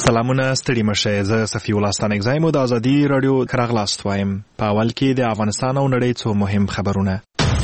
سلامونه ستړي مشه زه صفي الله ستانکزی مو د ازادي رادیو کراغلاست وایم په اول کې د افغانستان او نړۍ څو مهم خبرونه.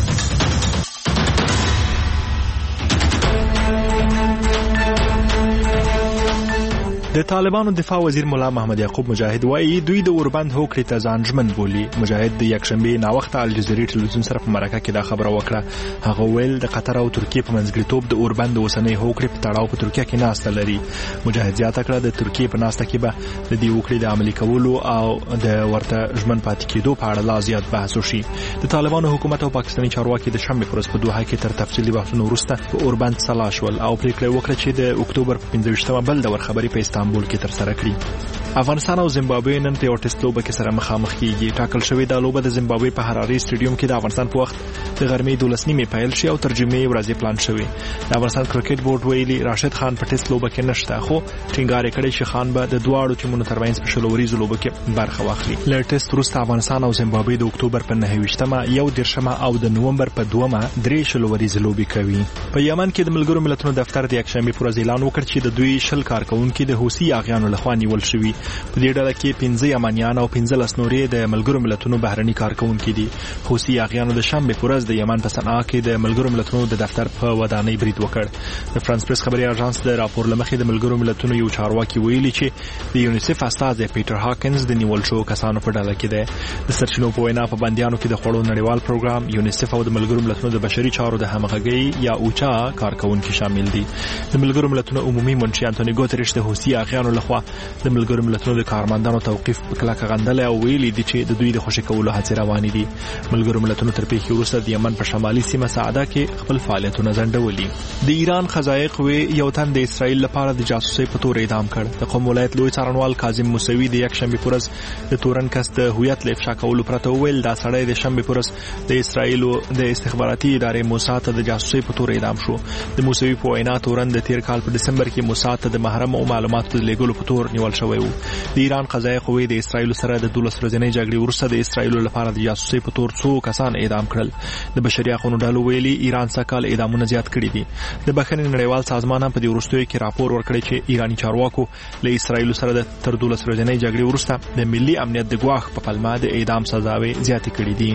د طالبانو دفاع وزیر مولا محمد یعقوب مجاهد وایي دوی د اوربند هوکړې ته ځانژمن بولي. مجاهد د یکشنبه ناوخته الجزیرې ټلویزیون سره په مرکه کې دا خبره وکړه. هغه ویل د قطر او ترکیې په منځګړیتوب د اوربند اوسنۍ هوکړې په تړاو په ترکیه کې ناسته لري. مجاهد زیاته کړه د ترکیې په ناسته کې به د دې هوکړې د عملي کولو او د ورته ژمن پاتې کېدو په اړه لا زیات بحث وشي. د طالبانو حکومت او پاکستاني چارواکي د شنبه پر ورځ په دوحه کې تر تفصیلي بحثونو وروسته په اوربند سلا شول او پریکړه وکړه چې د اکتوبر په 15مه بل دور خبري په استانبول کې تر سره کړي. افغانستان او زیمبابوې نن په یو ټیسټ لوبه کې سره مخامخ کیږي. ټاکل شوې دا لوبه د زیمبابوې په حراري سټیډیوم کې د افغانستان په وخت د غرمې 12:30 پیل شي او ترجمه ورځې پلان شوی. د افغانستان کرکټ بورډ ویلي راشد خان په ټیسټ لوبه کې نشته، خو ټینګار کړی چې خان به د دواړو ټیمونو ترمنځ په شلوريزو لوبه کې برخه واخلي. له ټیسټ وروسته افغانستان او زیمبابوې د اکتوبر په 9مه، 10مه او د نومبر په 2مه درې شلوريزو لوبې کوي. په یمن کې د ملګرو ملتونو دفتر د یکشنبه پر ورځ اعلان وکړ چې د دوی 10 کارکونکو د حوثي اغیانو لخوا نیول شوي. په دې ډله کې 15 یمنیان او 15 نورې د ملګرو ملتونو بهرني کارکونکو دي. حوثي اغیانو د شنبه پر ورځ د یمن په صنعا کې د ملګرو ملتونو د دفتر په ودانۍ برید وکړ. د فرانس پریس خبري اژانس د راپور لمخې د ملګرو ملتونو یو چارواکي ویلي چې د یونیسف استاد پیټر هاکنز د نیول شو کسانو په ډله کې دی. د سرچینو په وینا په بندیانو کې د خوړو نړیوال پروګرام، یونیسف او د ملګرو ملتونو د بشري چارو د همغږي یا اوچا کارکونکو شامل دي. د ملګرو ملتونو عمومي منشي انټونی ګوتریش د حوثي اغیانو لخوا د ملګرو ملتونو د کارمندانو توقيف په کلکه غندل او ویلي دي چې د دوی د خوشی کولو هڅې روانې دي. ملګرو ملتونو تر پیښې وروسته د یمن په شمالي سیمه سعده کې خپل فعالیتونه ځنډولي. د ایران خزایي قوې یو تن د اسرائیل لپاره د جاسوسۍ په تور اعدام کړ. د قم ولایت لوی څارنوال کاظم موسوي د یکشنبه پر ورځ د تورن کس د هویت لفشا کولو پرته ویل دا سړی د شنبه پر ورځ د اسرائیل د استخباراتي ادارې موساد ته د جاسوسۍ په تور اعدام شو. د موسوي په وینا تورن د تیر کال په دسمبر کې موساد ته د محرم او معلوماتو د لېږلو په تور نیول شوی وو. د ایران قضایي قوې د اسرائیل سره د 12 ورځې جګړې وروسته د اسرائیل لپاره د جاسوسۍ په تور څو کسان اعدام کړل. د بشري حقوقو ډلو ویلي ایران سکهال اعدامونه زیات کړي دي. د بخښنې نړیوال سازمان هم په دې وروستیو کې راپور ورکړی چې ایرانی چارواکو له اسرائیل سره د تر 12 ورځې جګړې وروسته د ملي امنیت د ګواښ په پلمه د اعدام سزاوي زیاتې کړې دي.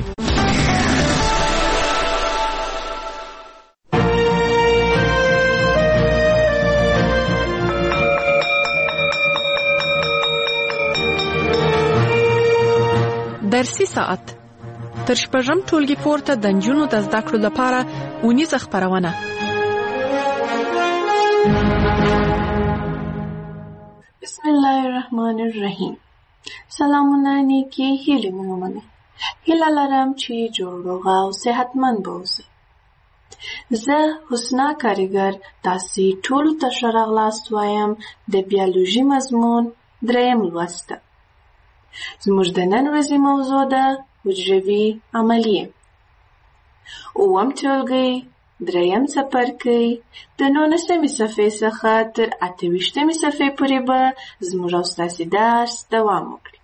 درسي ساعت تر شپږم ټولګي پورته د نجونو د زده کړو لپاره اونیزه خپرونه. بسم الله الرحمن الرحیم. سلامونه نیکی هیلې مو منه. هیله لرم چې جوړ روغ او صحتمند اوسئ. زه حسنا کاریګر تاسو ټول ته ښه راغلاست وایم د بیولوژي مضمون 3 لوست. زموږ د نن ورځې موضوع ده حجروي عملیې. اووم ټولګی 3م څپرکی د 19مې صفحې څخه تر 28مې صفحې پورې به زموږ او ستاسې درس دوام وکړي.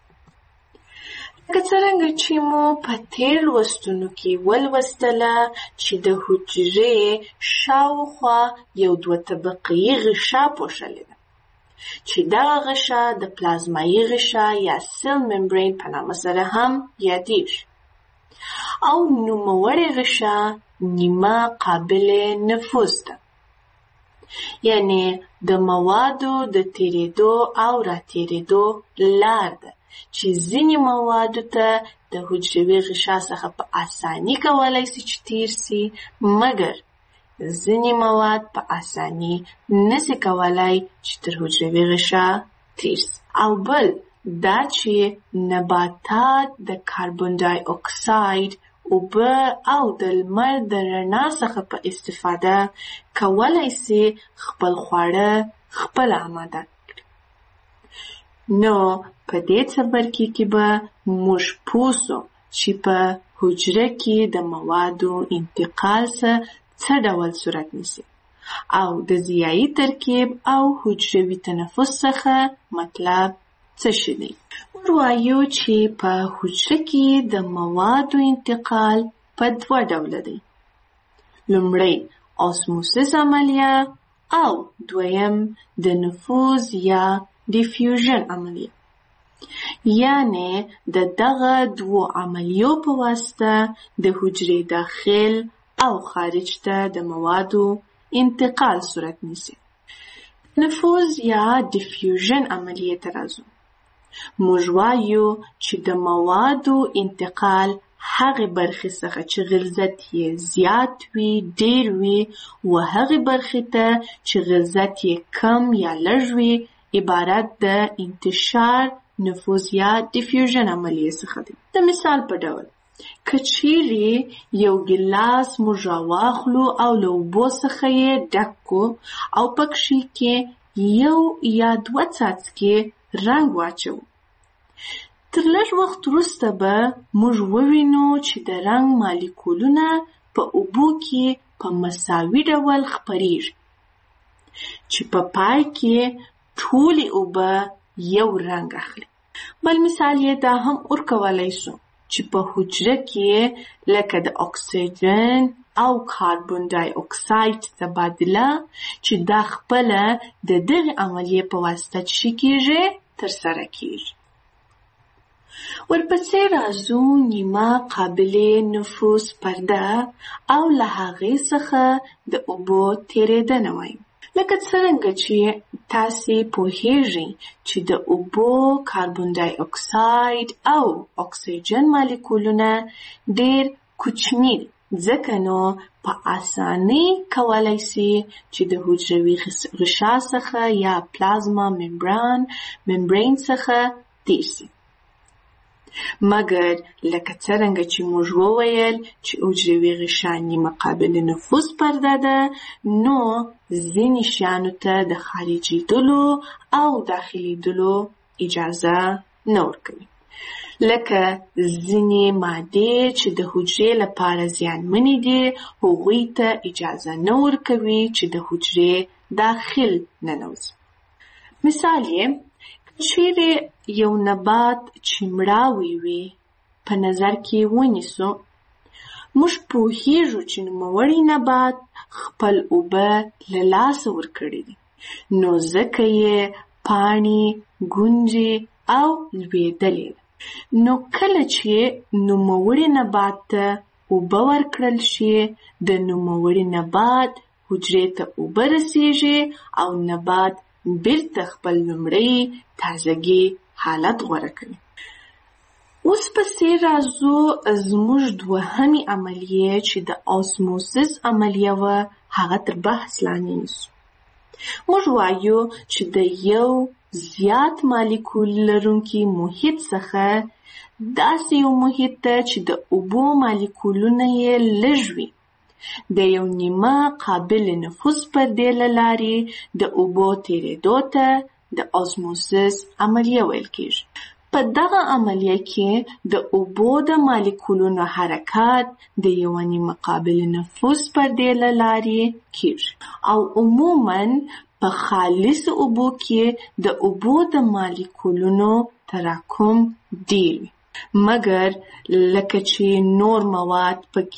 لکه څرنګه چې مو په تېر لوستونو کې ولوستله چې د حجرې شاوخوا یو 2 طبقې غشا پوښلې ده چې دغه غشا د پلازمایي غشا یا سیل ممبرین په نامه سره هم یادیږي او نوموړې غشا نیمه قابل نفوذ ده، یعنی د موادو د تیریدو او راتیریدو لار ده چې ځینې موادو ته د حجروي غشا څخه په اساني کولای شي چې تیر سي، مګر ځینې مواد په اساني نشي کولای چې تر حجروي غشا تیر سي. او بل دا چې نباتات د کاربن ډای اکساید، اوبه او د لمر د رڼا څخه په استفاده کولای سي خپل خواړه خپل آماده کړي. نو په دې څپرکي کې به موږ پوه سو چې په حجره کې د موادو انتقال څه ډول صورت نیسي او د ضیایي ترکیب او حجروي تنفس څخه مطلب څه شي دی. وایو چې په حجره کې د موادو انتقال په 2 ډوله دی. لومړی اسموسیس عملیه او دویم د نفوذ یا ډیفیوژن عملیه. یعنی د دغه دوو عملیو په واسطه د حجرې داخل او خارج ته د موادو انتقال صورت نیسي. نفوذ یا ډیفیوژن عملیه ته راځو. موږ وایو چې د موادو انتقال هغه برخې څخه چې غلظت یې زیات وي، ډیر وي، و هغه برخې ته چې غلظت یې کم یا لږ وي عبارت د انتشار، نفوذ یا ډیفیوژن عملیه څخه دی. د مثال په ډول که چیرې یو ګیلاس موږ راواخلو او له اوبو څخه یې ډک کړو او پکښې کې یو یا دوه څاڅکي رنګ واچو، تر لږ وخت وروسته به موږ ووینو چې د رنګ مالیکولونه په اوبو کې په مساوي ډول خپریږي، چې په پای کې ټولې اوبه یو رنګ اخلي. بل مثال یې دا هم ورکولی شو چې په حجره کې لکه د اکسیجن او کاربن ډای اکساید تبادله چې دا خپله د دغې عملیې په واسطه چې کېږي ترسره کېږي. ورپسې راځو نیمه قابلې نفوذ پرده او له هغې څخه د اوبو تېرېدنه وایو. لکه څرنګه چې تاسې پوهیږئ چې د اوبو کاربن ډای اکساید او اکسیجن مالیکولونه ډېر کوچني دي، ځکه نو په اسانۍ کولی سي چې د حجروي غشا څخه یا پلازما ممبرین څخه تېر سي. مګر لکه څرنګه چې موږ وویل چې حجروي غشا نیمه قابل نفوذ پرده ده، نو ځینې شیانو ته د خارجېدلو او داخلېدلو اجازه نه ورکوي. لکه ځینې مادې چې د حجرې لپاره زیانمنې دي، هغوی ته اجازه نه ورکوي چې د حجرې داخل ننوځي. مثال یې چیرې یو نبات چې مړاوی وي په نظر کې ونیسو، موږ پوهیږو چې نوموړی نبات خپل اوبه له لاسه ورکړي دي، نو ځکه یې پاڼې، ګونجې او لوېدلې ده. نو کله چې نوموړي نبات ته اوبه ورکړل شي، د نوموړي نبات حجرې ته اوبه رسیږي او نبات بیرته خپل لومړی تازګي حالت غوره کوي. اوس پسې راځو زموږ دوهمې عملیه چې د آسموسیس عملیه وه، هغه تر بحث لاندې نیسو. موږ وایو چې د یو زیات مالیکول لرونکي محیط څخه داسې یو محیط ته چې د اوبو مالیکولونه یې لږ وي، د یو نیمه قابل نفوذ پردې له لارې د اوبو تېرېدو ته د آسموسیس عملیه ویل کېږي. په دغه عملیه کې د اوبو د مالیکولونو حرکت د یو نیمه قابل نفوذ پردې له لارې کېږي او عموماً په خالص اوبو کې د اوبو د مالیکولونو تراکم ډېر وي. مګر لکه چې نور مواد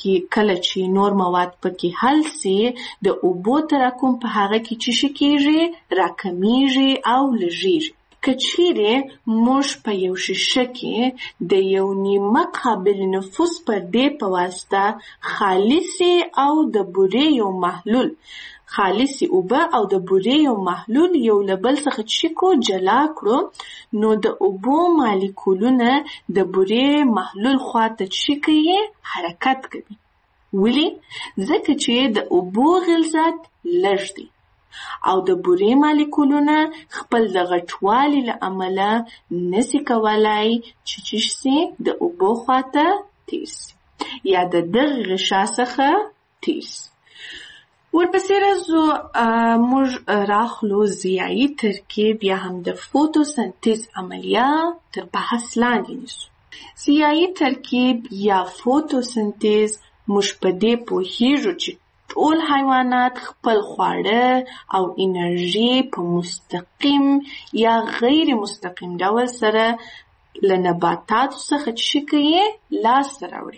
پکې حل سي، د اوبو تراکم په هغه کې چې کېږي راکمیږي او لږیږي. که چیرې موږ په یو شیشه کې د یو نیمه قابل نفوذ پردې په واسطه خالصې او د بورې یو محلول خالصې اوبه او د بورې یو محلول یو له بل څخه چیکو جلا کړو، نو د اوبو مالیکولونه د بورې محلول خواته چیکي حرکت کوي. ولې؟ ځکه چې د اوبو غلظت لږ دی او د بورې مالیکولونه خپل د غټوالي له امله نسي کولای چې د اوبو خواته تېر سي یا د دغه غشا څخه تېر سي. ورپسې راځو موږ راخلو ضیایي ترکیب یا هم د فوتوسنتیز عملیه تر بحث لاندې نیسو. ضیایي ترکیب یا فوتوسنتیز موږ په دې پوهیږو چې ټول حیوانات خپل خواړه او انرژي په مستقیم یا غیر مستقیم ډول سره له نباتاتو څخه چې کوي لاسته راوړي.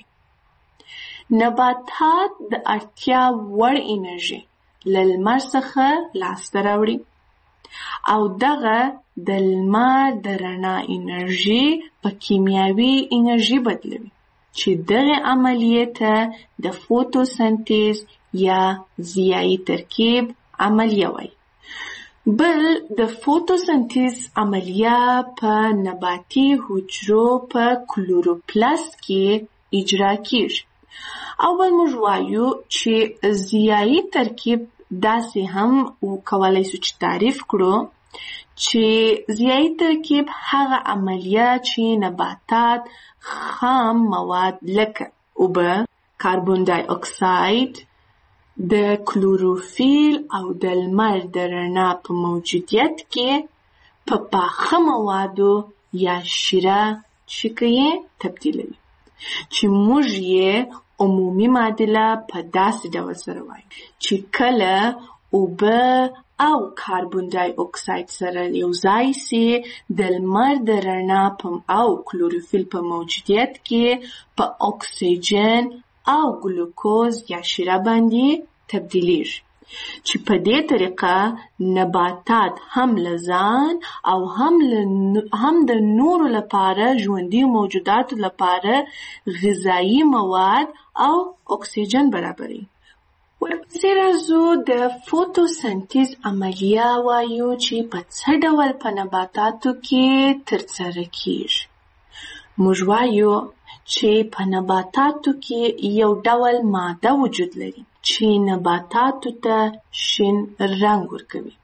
نباتات د اړتیا وړ انرژي له لمر څخه لاسته راوړي. او دغه د لمر د رڼا انرژي په کیمیاوي انرژي بدلوي چې دغه عملیه ته د فوتوسنتیز یا ضیایي ترکیب عملیه وایي. بل د فوتوسنتیز عملیه په نباتي حجرو په کلوروپلاست کې اجرا کیږي. او بل موږ وایو چې ضیایي ترکیب داسې هم کولای شو چې تعریف کړو چې ضیایي ترکیب هغه عملیه چې نباتات خام مواد لکه اوبه، کاربن دای اکساید، د کلوروفیل او د لمر د رڼا په موجودیت کې په پاخه موادو یا شیره شکیه تبدیلوي چې موږ یې عمومي معادله په داسې ډول سره وایو چې کله اوبه او کاربن دای اکساید سره یوځای سي د لمر د رڼا او کلوروفیل په موجودیت کې په اکسیجن او ګلوکوز یا شیره باندې تبدیلیږي چې په دې طریقه نباتات هم لزان او هم د نورو لپاره ژوندي موجوداتو لپاره غذایی مواد او اکسیجن برابري. ورپسې راځو د فوتوسنتیز عملیه وایو چې په څه ډول په نباتاتو کې ترسره کیږي. موږ وایو چې په نباتاتو کې یو ډول ماده وجود لري چې نباتاتو ته شین رنګ ورکوي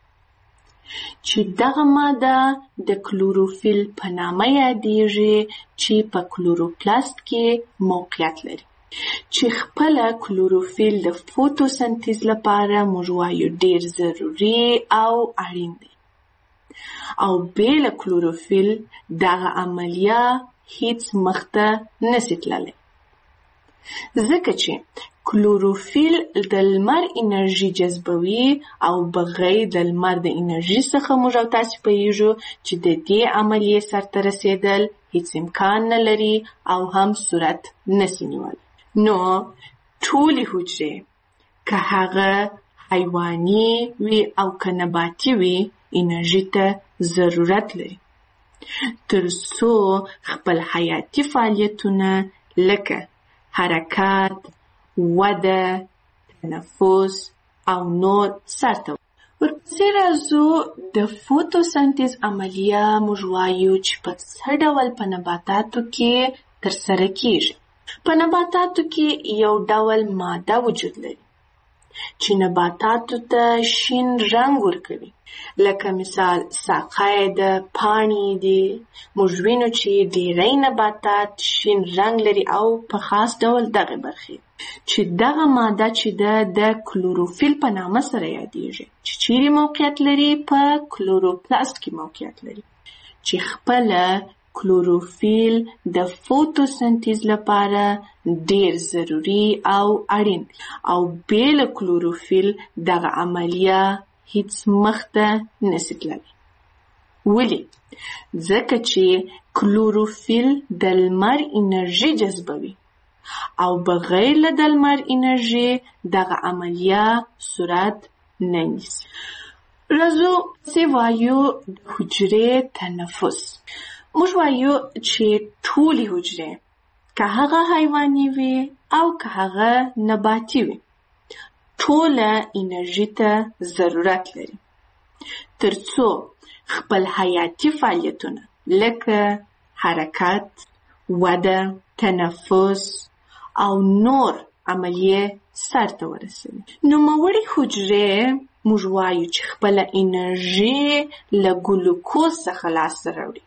چې دغه ماده د کلوروفیل په نامه یادیږي چې په کلوروپلاست کې موقعیت لري چې خپل کلوروفیل د فوتوسنتیز لپاره موږ وایو ډیر ضروري او اړین دی او بېله کلوروفیل دغه عملیه هیڅ مخته نشي تللی ځکه چې کلوروفیل د لمر انرژي جذبوي او بغیر د لمر د انرژي څخه موږ او تاسو پوهیږو چې د دې عملیې سرته رسیدل هیڅ امکان نه لري او هم صورت نشي نیولی. نو ټولې حجرې که هغه حیواني وي او که نباتي وي انرژي ته ضرورت لري تر څو خپل حیاتي فعالیتونه لکه حرکت، وده، تنفس او نور سرته. ورپسې راځو د فوتوسنتیز عملیه موږ وایو چې په څه ډول په نباتاتو کې ترسره کیږي. په نباتاتو کې یو ډول ماده وجود لري چې نباتاتو ته شین رنګ ورکوي لکه مثال ساقه د پاڼې دي. موږ وینو چې ډېری نباتات شین رنګ لري او په خاص ډول دغه برخې چې دغه ماده چې د کلوروفیل په نامه سره یادیږي چې چیرې موقعیت لري په کلوروپلاست کې موقعیت لري چې خپل کلوروفیل د فوتوسنتیز لپاره ډیر ضروري او اړین او بېله کلوروفیل دغه عملیه هیڅ مخته نشي تللی. ولې؟ ځکه چې کلوروفیل د لمر انرژي جذبوي او بغیر له د لمر انرژي دغه عملیه صورت نه نیسي. راځو چې وایو د حجرې تنفس. موږ وایو چې ټولې حجرې که هغه حیواني وي او که هغه نباتي وي ټوله انرژي ته ضرورت لري تر څو خپل حیاتي فعالیتونه لکه حرکت، وده، تنفس او نور عملیې سرته ورسوي. نوموړې حجرې موږ وایو چې خپل انرژي له ګلوکوز څخه لاسته راوړي.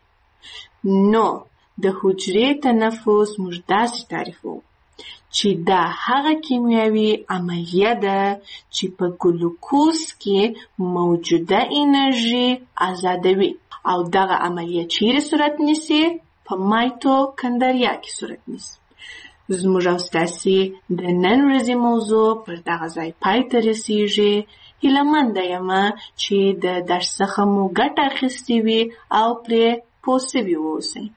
نو د حجرې تنفس موږ داسې تعریفوو چې دا هغه کیمیاوي عملیه ده چې په ګلوکوز کې موجوده انرژي آزادوي او دغه عملیه چیرې صورت نیسي؟ په مایتوکندریا کې صورت نیسي. زموږ او ستاسې د نن ورځې موضوع پر دغه ځای پای ته رسیږي. هیلهمنده یمه چې د درس څخه مو ګټه اخیستې وي او پرې پوه سوي واوسئ.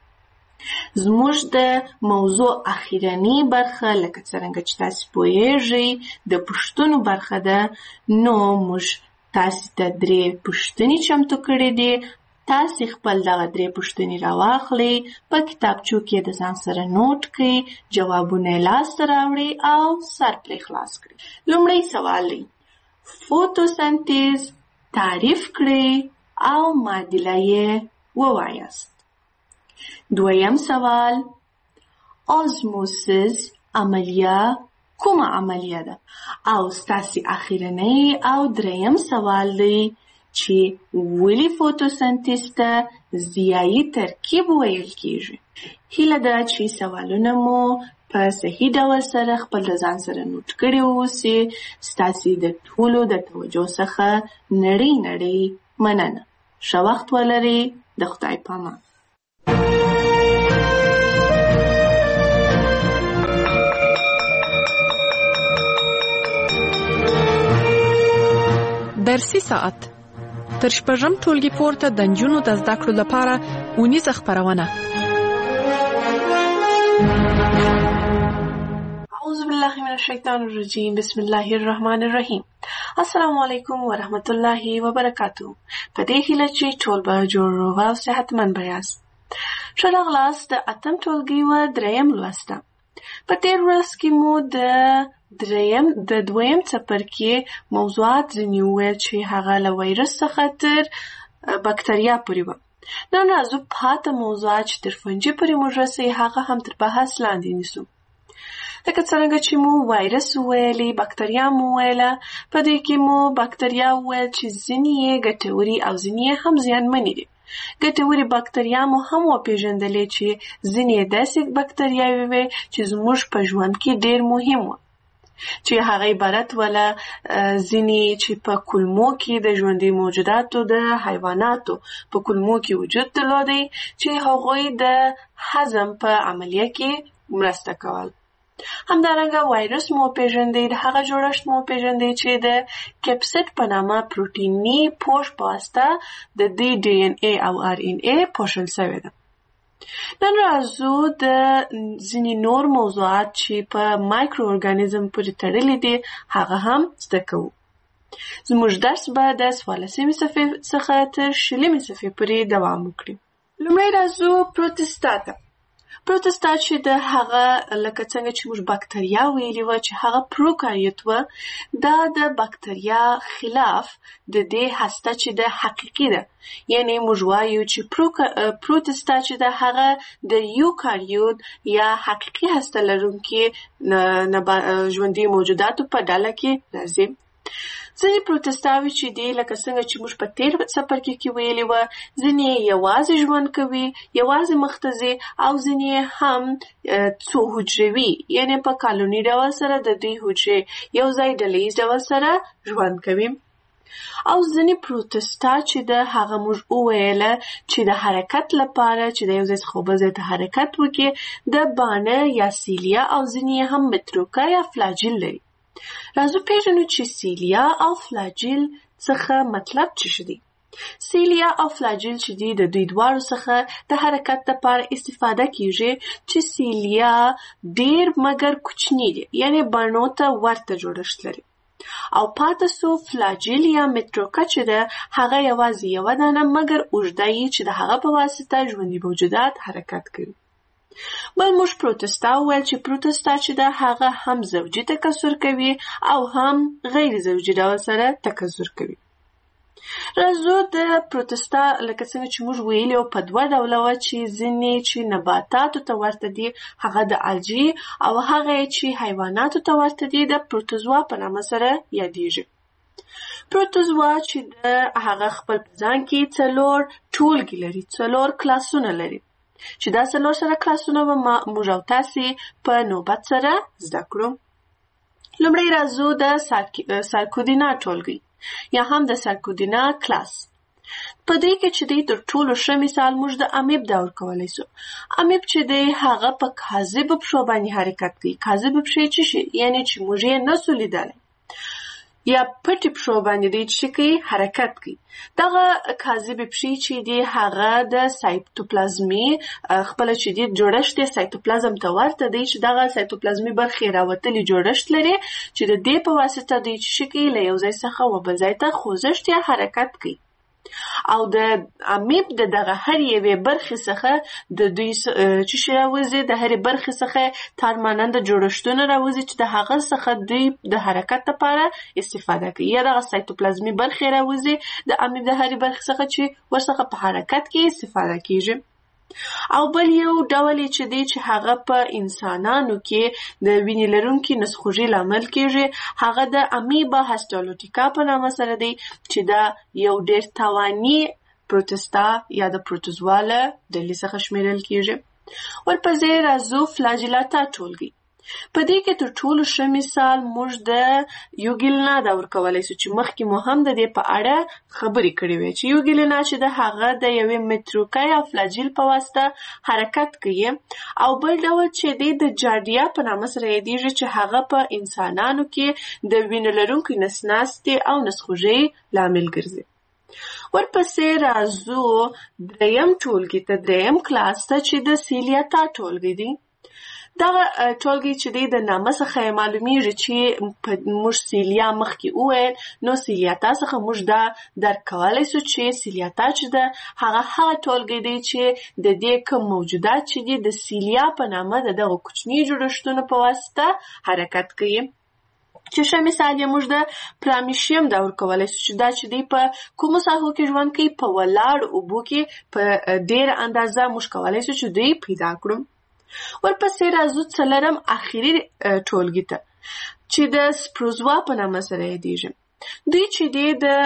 زموږ د موضوع اخیرنۍ برخه لکه څرنګه چې تاسو پوهیږئ د پوښتنو برخه ده. نو موږ تاسو ته 3 پوښتنې چمتو کړې دي. تاسو خپل دغه 3 پوښتنې راواخلئ، په کتابچو کې د ځان سره نوٹ کړئ، جوابونه یې لاسته راوړئ او سر پرې خلاص کړئ. لومړی سوال دی: فوتوسنتیز تعریف کړئ او معادله یې ووایاست. دویم سوال: اوزموسیس عملیه کومه عملیه ده؟ او ستاسو اخیرنی او دریم سوال دی چې ولې فوتوسنتیز ته ضیایي ترکیب ویل کیږي. هیله ده چې سوالونه مو په صحیح ډول سره خپل ځان سره نوٹ کړي اوسئ. ستاسو د ټولو د توجه څخه نړۍ مننه. ښه وخت ولرئ. د خدای پامان. درسي ساعت تر شپږم ټولګي پورته د نجونو د زده کړو لپاره اونیزه خپرونه. اعوذ بالله من الشیطان الرجیم. بسم الله الرحمن الرحیم. السلام علیکم ورحمت الله وبرکاتہ. په دې هیله چې ټول به جوړ روغ او صحتمند به یاست. ښه راغلاست د 8م ټولګي و 3م لوسته. په تیر ورځ کې مو د دویم څپرکي موضوعات ځینې وویل چې هغه له وایرس څخه تر بکتریا پورې وه. نن راځو پاته موضوعات چې تر فنجي پورې موږ رسوي هغه هم تر بحث لاندې نیسو. لکه څرنګه چې مو وایرس وویلې، بکتریا مو وویله. په دې کې مو بکتریا وویل چې ځینې یې ګټورې او ځینې یې هم زیانمنې دي. ګټورې بکتریا مو هم وپېژندلې چې ځینې یې داسې بکتریاوې وې چې زموږ په ژوند کې ډېر مهم وه، چې هغه عبارت وله ځینې چې په کولمو کې د ژوندي موجوداتو د حیواناتو په کولمو کې وجود درلودی چې هغوی د هضم په عملیه کې مرسته کول. همدارنګه وایرس مو پیژندئ، د هغه جوړښت مو پیژندئ چې د کیپسیډ په نامه پروټیني پوښ په واسطه د دې ډي ان اے او ار ان اے پوښل شوې ده. نن راځو د ځینې نور موضوعات چې په مایکرو ارګانیزم پورې تړلي دي هغه هم زده کوو. زموږ درس به د 14مې صفحې څخه تر 20مې صفحې پورې دوام وکړي. لومړی راځو پروتستا ته. پروتستا چې د هغه لکه څنګه چې موږ بکتریا ویلي وه چې هغه پروکاریوت وه، دا د بکتریا خلاف د دې هسته چې د حقیقي ده، یعنی موږ وایو چې پروتستا چې د هغه د یوکاریوت یا حقیقي هسته لرونکي ژوندي موجوداتو په ډله کې راځي. ځینې پروتستاوي چې دي لکه څنګه چې موږ په تیر څپرکي کې ویلي وه، ځینې یوازې ژوند کوي، یوازې مخته ځي، او ځینې هم څو حجروي، یعنی په کالوني ډول سره د دوی حجرې یو ځای ډلیز ډول سره ژوند کوي. او ځینې پروتستا چې د هغه موږ وویله چې د حرکت لپاره چې د یو ځای څخه بل ځای ته حرکت وکړي د بانه یا سیلیا او ځینې هم متروکه یا فلاجیل لري. راځو پیژنو چې سیلیا او فلاجیل څخه مطلب څه دی. سیلیا او فلاجیل چې دی د دوی دواړو څخه د حرکت لپاره استفاده کیږي چې سیلیا ډیر مګر کوچنی دی، یعنی بڼو ته ورته جوړښت لري، او پاتې سو فلاجیل یا متروکه چې ده هغه یوازې یوه دانه مګر اوږده یي چې د هغه په واسطه ژوندي موجودات حرکت کوي. بل موږ پروتستا وویل چې پروتستا چې ده هغه هم زوجي تکثر کوي او هم غیر زوجي ډول سره تکثر کوي. راځو د پروتستا لکه څنګه چې موږ ویلي وو په 2 ډوله وه چې ځینې چې نباتاتو ته ورته دي هغه د الجی او هغه چې حیواناتو ته ورته دي د پروتوزوا په نامه سره یادیږي. پروتوزوا چې هغه خپل په ځان کې 4 ټولګي لري، 4 کلاسونه لري، چې دا 4 سره کلاسونه به موږ او تاسې په نوبت سره زده کړو. لومړی راځو د سارکودینا ټولګي یا هم د سارکودینا کلاس. په دې کې چې دی تر ټولو ښه مثال موږ د امیب دا ورکولی سو. امیب چې دی هغه په کاذبو پښو باندې حرکت کوي. کاذبې پښې څه شي؟ یعنی چې موږ یې نسو لیدلی. یا پټې پښو باندې دی چې کوي حرکت کوي. دغه کاذبې پښې چې دی هغه د سایتوپلازمي خپل چې دی جوړښت دی سایتوپلازم ته ورته دی چې دغه سایتوپلازمي برخې راوتلي جوړښت لري چې د دې په واسطه دی چې کوي له یو ځای څخه و بل ځای ته خوځښت یا حرکت کوي. او د امیب دغه هر یوې برخې څخه د دوی چې راوځي د هرې برخې څخه تار مانند جوړښتونه راوځي چې د هغه څخه دوی د حرکت لپاره استفاده کوي. یا دغه سایتوپلازمي برخې راوځي د امیب د هرې برخې څخه چې ورڅخه په حرکت کې استفاده کیږي. او بل یو ډول چې دی چې هغه په انسانانو کې د وینې لرونکي نسخوږي لامل کیږي هغه د امیبا هاستولوټیکا په نامه سره دی چې دا یو ډېر تاواني پروتستا یا د پروتوزواله ډلې څخه شمیرل کیږي. ورپسې راځو فلاجیلاتا ټولګي. په دې کې تر ټولو ښه مثال موږ د یوګیلنا دا ورکولی شو چې مخکې مو هم د دې په اړه خبرې کړې وې چې یوګیلنا چې د هغه د یوې متروکه یا فلاجیل په واسطه حرکت کوي. او بل ډول چې دی د جاډیا په نامه سره یادېږي چې هغه په انسانانو کې د وینې لرونکي نسناستې او نسخوږۍ لامل ګرځي. ورپسې راځو دریم ټولګي ته دریم کلاس ته چې د سیلیاتا ټولګي دی. دغه ټولګي چې دی د نامه څخه معلومیږي چې موږ سیلیا مخکې وویل نو سیلیاتا څخه موږ دا درک کولی شو چې سیلیاتا چې ده هغه ټولګي دی چې د دې کوم موجودات چې دي د سیلیا په نامه د دغه کوچني جوړښتونو په واسطه حرکت کوي. چې ښه مثال یې موږ د پرامیشیم دا ورکولی شو چې دا چې دی په کومو ساحو کې ژوند کوي په ولاړ اوبو کې په ډېره اندازه موږ کولی شو چې دوی پیدا کړو. ورپسې راځو څلورم اخري ټولګي ته چې د سپروزوا په نامه سره یادېږي. دوی چې دی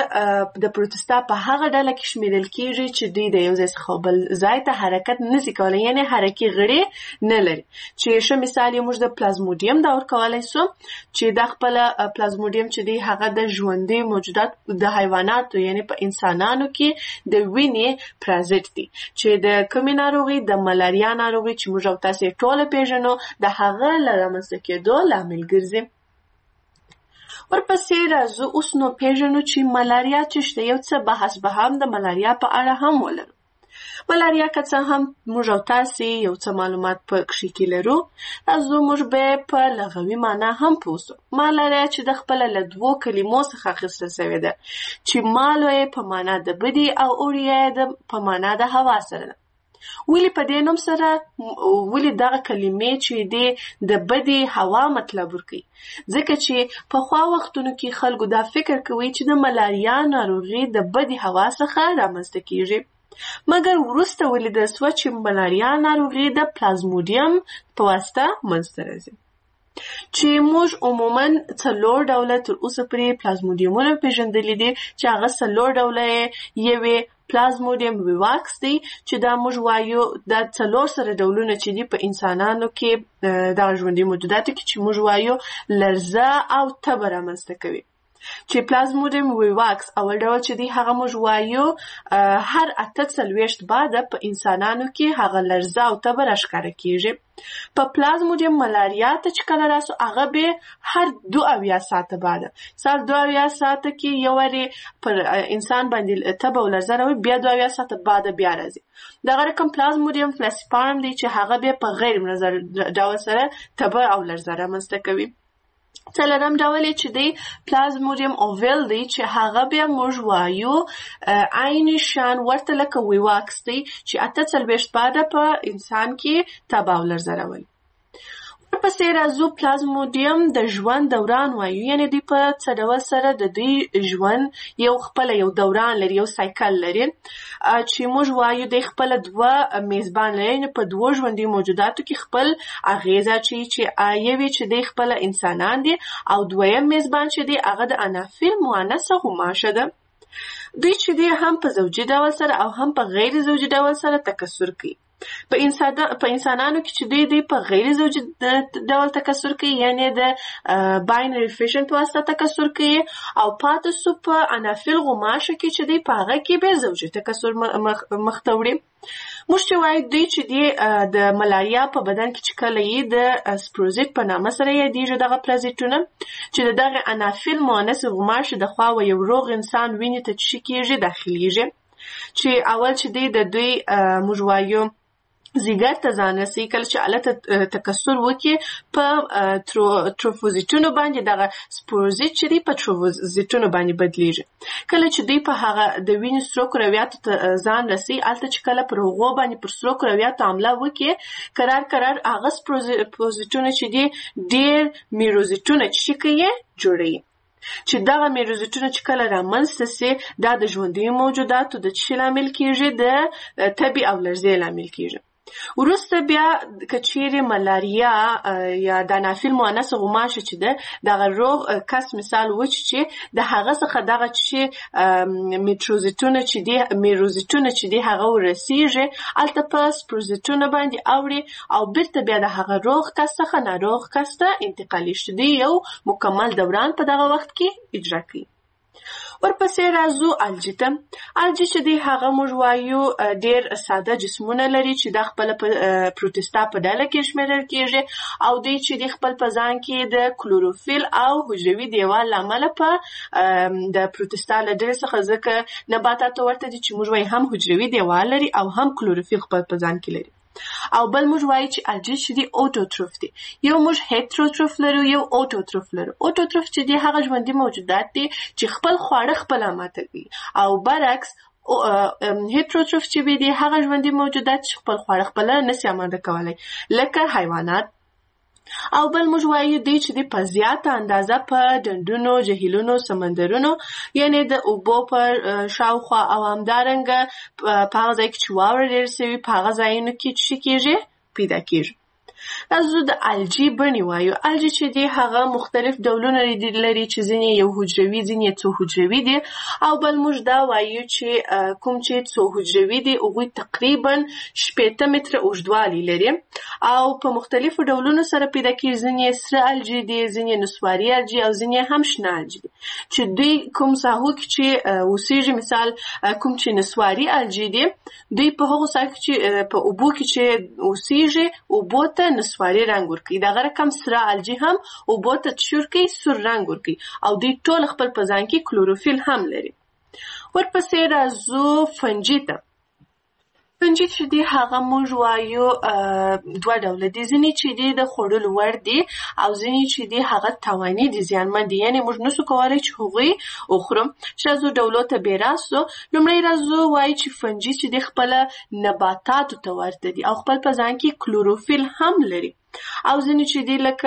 د پروتستا په هغه ډله کې شمیرل کیږي چې دوی د یو ځای څخه بل ځای ته حرکت نشي کولی یعنې حرکي غړي نه لري. چې ښه مثال یې موږ د پلازموډیم دا ورکولی شو چې دا خپله پلازموډیم چې دی هغه د ژوندي موجودات د حیواناتو یعنې په انسانانو کې د وینې پرازیت دی چې د کومې ناروغي د ملاریا ناروغي چې موږ او تاسې ټوله پیژنو د هغه له رامنځته کېدو لامل ګرځي. ورپسې راځو اوس نو پیژنو چې ملاریا څه شته. یو څه بحث به هم د ملاریا په اړه هم ولرو. ملاریا که څه هم موږ او تاسې یو څه معلومات په کښې کې لرو راځو موږ به په لغوي معنا هم پوه سو. ملاریا چې د خپله له دوو کلمو څخه اخیستل سوې ده چې مالو یې په معنا د بدي او اوریا یې په معنا د هوا سره ده. ولې په دې نوم سره ولې دغه کلمې چې دی د بدې هوا مطلب ورکوي؟ ځکه چې پخوا وختونو کې خلکو دا فکر کوي چې د ملاریا ناروغي د بدې هوا څخه رامنځته کیږي. مګر وروسته ولیدل سوه چې ملاریا ناروغي د پلازموډیم په واسطه منځته راځي. چې موږ عموما 4 ډوله تر اوسه پورې پلازموډیمونه پیژندلي دي چې هغه 4 ډوله یوې پلازموډیم ویواکس دی چې دا موږ وایو دا 4 سره ډولونه چې دي په انسانانو کې د ژوندي موجوداتو کې چې موږ وایو لرزه او تبه رامنځته کوي. چې پلازموډیم ویواکس اول ډول چې دی هغه موږ وایو هر 48 بعده په انسانانو کې هغه لرزه او تبه راښکاره کیږي. په پلازموډیم ملاریا ته چې کله راسو هغه به هر 72 ساعته بعده سر 72 ساعته کې یو وارې پر انسان باندې تبه او لرزه راوي بیا 72 ساعته بعده بیا راځي. دغه رقم پلازموډیم فلاسیپارم دی چې هغه به په غیر منظم ډول سره تبه او لرزه رامنځته کوي. څلورم ډول چې دی پلازموډیم اوویل دی چې هغه بیا موږ وایو عین شان ورته لکه ویواکس دی چې 48 بعده په انسان کې تبه او لرزه راولي. ورپسې راځو پلازموډیم د ژوند دوران وایو یعنې دوی په څه ډول سره د دوی ژوند یو خپله یو دوران لري یو سایکل لري چې موږ وایو دوی خپله 2 میزبان لري یعنې په 2 ژوندي موجوداتو کې خپل اغیزه چې یوې چې دوی خپله انسانان دي او دویم میزبان چې دی هغه د انافیل مؤنثه غوماشه ده. دوی چې دی هم په زوجي ډول سره او هم په غیر زوجي ډول سره تکثر کوي. په انسانانو کې چې دوی په غیر زوجي ډول تکثر کوي یعنې د باینري فیشن په واسطه تکثر کوي او پاتې سو په انافیل غوماشه کې چې دوی په هغه کې به زوجي تکثر مخته وړي. موږ چې وایو دوی چې دی د ملاریا په بدن کې چې کله یې د سپروزیت په نامه سره یادېږي دغه پرازیتونه چې دغه انافیل مؤنث غوماشي د خوا یو روغ انسان وینې ته چې کېږي داخليږي چې اول چې دی د دوی موږ وایو زیګر ته ځان رسي کله چې الته تکثر وکړي په تروفوزیتونو باندې دغه سپوروزیت چې دی په تروفوزیتونو باندې بدلیږي کله چې دی په هغه د وینې سرو کرویاتو ته ځان رسي الته چې کله پر هغو باندې پر سرو کرویاتو حمله وکړي قرار هغه سپوروزیتونه چې دی ډېر میروزیتونه چې کوي جوړوي چې دغه میروزیتونه چې کله رامنځته سي دا د ژوندیو موجوداتو د څه لامل کیږي د تبي او لړزې لامل کیږي وروسته بیا کچېرې ملاریا یا د انافیل مؤنث غوماشي چې دغه روغ کس مثال وچ چې د هغه څخه دغه چې میروزیتونه چې دی هغه ورسیږي الته په سپروزیتونه باندې اوري او بیرته بیا د هغه روغ کس څخه ناروغ کس ته انتقالي شي دی یو مکمل دوران په دغه وخت کې اجرا کوي ورپسې راځو الجی ته الجی چې دی هغه موږ وایو ډېر ساده جسمونه لري چې د خپل پروتستا په ډله کې شمیرل کېږي او دوی چې د خپل په ځان کې د کلوروفیل او حجروي دیوال لامل په د پروتستا له ډلې څخه ځکه نباتات ورته دي چې موږ وایو هم حجروي دیوال لري او هم کلوروفیل خپل په ځان کې لري او بل موږ وایو چې الجی چې دی اوټوټروف دی یو موږ هیټروټروف لرو یو اوټوټروف لرو اوټوټروف چې دی هغه ژوندي موجودات دي چې خپل خواړه خپل ماتوي او برعکس هیټروټروف چې دی هغه ژوندي موجودات چې خپل خواړه خپل نشي اماده کولای لکه حیوانات او بل موږ وایو دی چې دی په زیاته اندازه په ډنډونو جهیلونو سمندرونو یعنی د اوبو پر شاوخوا او همدارنګه په هغه ځای کې چې واوره ډېر سوي په هغه ځایونو کې چې کېږي پیدا کېږي راځو د الجی بڼې وایو الجی چې دی هغه مختلف ډولونه لري چې ځینې یو حجروي ځینې څو حجروي دي او بل موږ دا وایو چې کوم چې څو حجروي دي هغوی تقریبا 8 متره اوږدوالی لري او په مختلفو ډولونو سره پیدا کېږي ځینې سره الجی دي ځینې نسواري الجی او ځینې هم شنه الجی دي چې دوی کوم ساحو کې چې اوسېږي مثال کوم چې نسواري الجی دي دوی په هغو ساحو کې چې په اوبو کې چې اوسېږي اوبو ته نسواري رنګ ورکوي دغه رقم سره الجی هم اوبو ته تشور کوي سور رنګ ورکوي او دوی ټول خپل په ځان کې کلوروفیل هم لري ورپسې راځو فنجي ته فنجي چې دی هغه موږ وایو دوه ډوله دي ځینې چې دی د خوړلو وړ دي او ځینې چې دی هغه تاواني دي زیانمن دي یعنې موږ نشو کولی چې هغوی وخورو چې راځو ډولو ته بې راسو لومړی راځو وایو چې فنجي چې دی خپله نباتاتو ته ورته دي او خپل په ځان کې کلوروفیل هم لري او ځینې چې دی لکه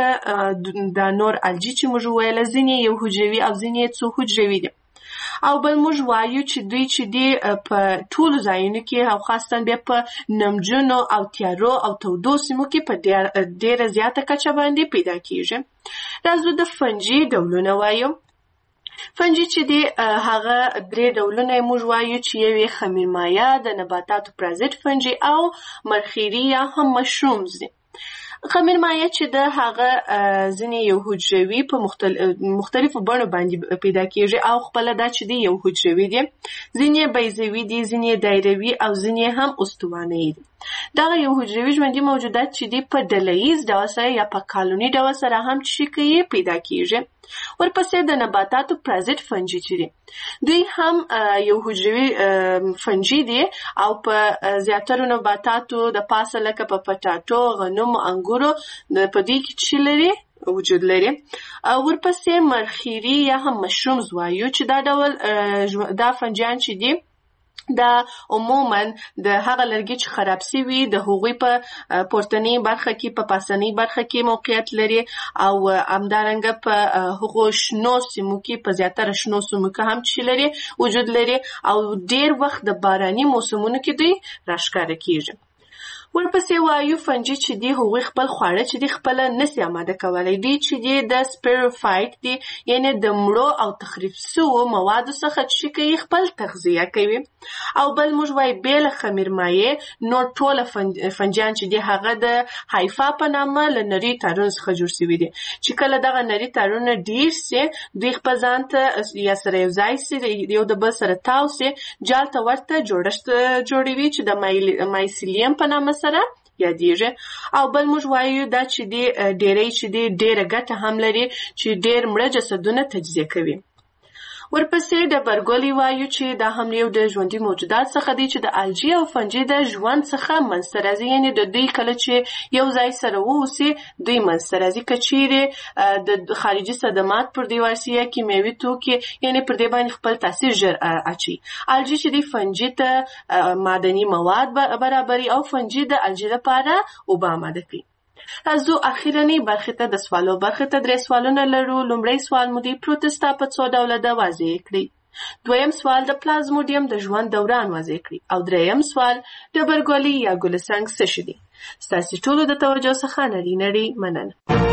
د نور الجی چې موږ ویله ځینې یو حجروي او ځینې څو حجروي دي او بل موږ وایو چې دوی چې دی په ټولو ځایونو کې او خاصتاً بیا په نمجنو او تیارو او تودو سیمو کې په ډېره زیاته کچه باندې پیدا کېږي راځو د فنجي ډولونه وایو فنجي چې دی هغه 3 ډولونه موږ وایو چې یو یې خمیرمایه د نباتاتو پرازیت فنجي او مرخیري یا هم مشرومز دي خمیرمایه چې د هغه ځینې یو حجروي په مختلفو بڼو باندې پیدا کېږي او خپله دا چې دی یو حجروي دي ځینې بیضوي دي ځینې دایروي او ځینې هم استوانه‌یي دي دغه یو حجروي ژوندي موجودات چې دی په ډلهییز ډول سره یا په کالوني ډول سره هم چې کوي پیدا کېږي ورپسې د نباتاتو پرازیت فنجي چې دي دوی هم یو حجروي فنجي دي او په زیاترو نباتاتو د پاسه لکه په پټاټو غنمو انګورو په دې کې چې لري وجود لري ورپسې مرخیري یا هم مشرومز وایو چې دا ډول دا فنجیان چې دي دا عموما د هغه لرګي چې خراب سوي د هغوی په پورتنۍ برخه کې په پاسنۍ برخه کې موقعیت لري او همدارنګه په هغو شنو سیمو کې په زیاتره شنو سیمو کې هم چې لري وجود لري او ډېر وخت د باراني موسمونو کې دوی راښکاره کېږي ورپسې وایو فنجي چې دی هغوی خپل خواړه چې دی خپله نسي آماده کولی. دوی چې دی د سپیروفایټ دی یعنې د مړو او تخریب سوو موادو څخه چې کوي خپل تغذیه کوي. او بل موږ وایو بې له خمیرمایع نور ټوله فنجیان چې دی هغه د هایفا په نامه له نري تارونو څخه جوړ شوي دي چې کله دغه نري تارونه ډیر سي دوی خپل ځان ته یا سره یو ځای سي یو د بل سره تاو سي جال ته ورته جوړښت جوړوي چې د مایسیلیم په نامه سره یادیږي. او بل موږ وایو دا چې دی ډیری چې دی ډیره ګټه هم لري چې ډیر مړه جسدونه تجزیه کوي. ورپسې د برګولی وایو چې دا هم یو د ژوندي موجودات څخه دی چې د الجی او فنجي د ژوند څخه منځته راځي یعنې د دوی کله چې یو ځای سره واوسي دوی منځته راځي که چیرې د خارجي صدمات پر دې وارسي یا کیمیاوي توکي یعنې پر دې باندې خپل تاثیر ژر اچوي. الجی چې دی فنجي ته معدني مواد برابري او فنجي د الجی لپاره اوبه آماده کوي. راځو اخیرنۍ برخې ته د سوالو برخې ته 3 سوالونه لرو. لومړی سوال مو دی پروتستا په څو ډوله ده واضح کړئ. دویم سوال د پلازموډیم د ژوند دوران واضح کړئ. او دریم سوال د برګولی یا ګلسنګ څه شی دی. ستاسې ټولو د توجه څخه نړۍ مننه.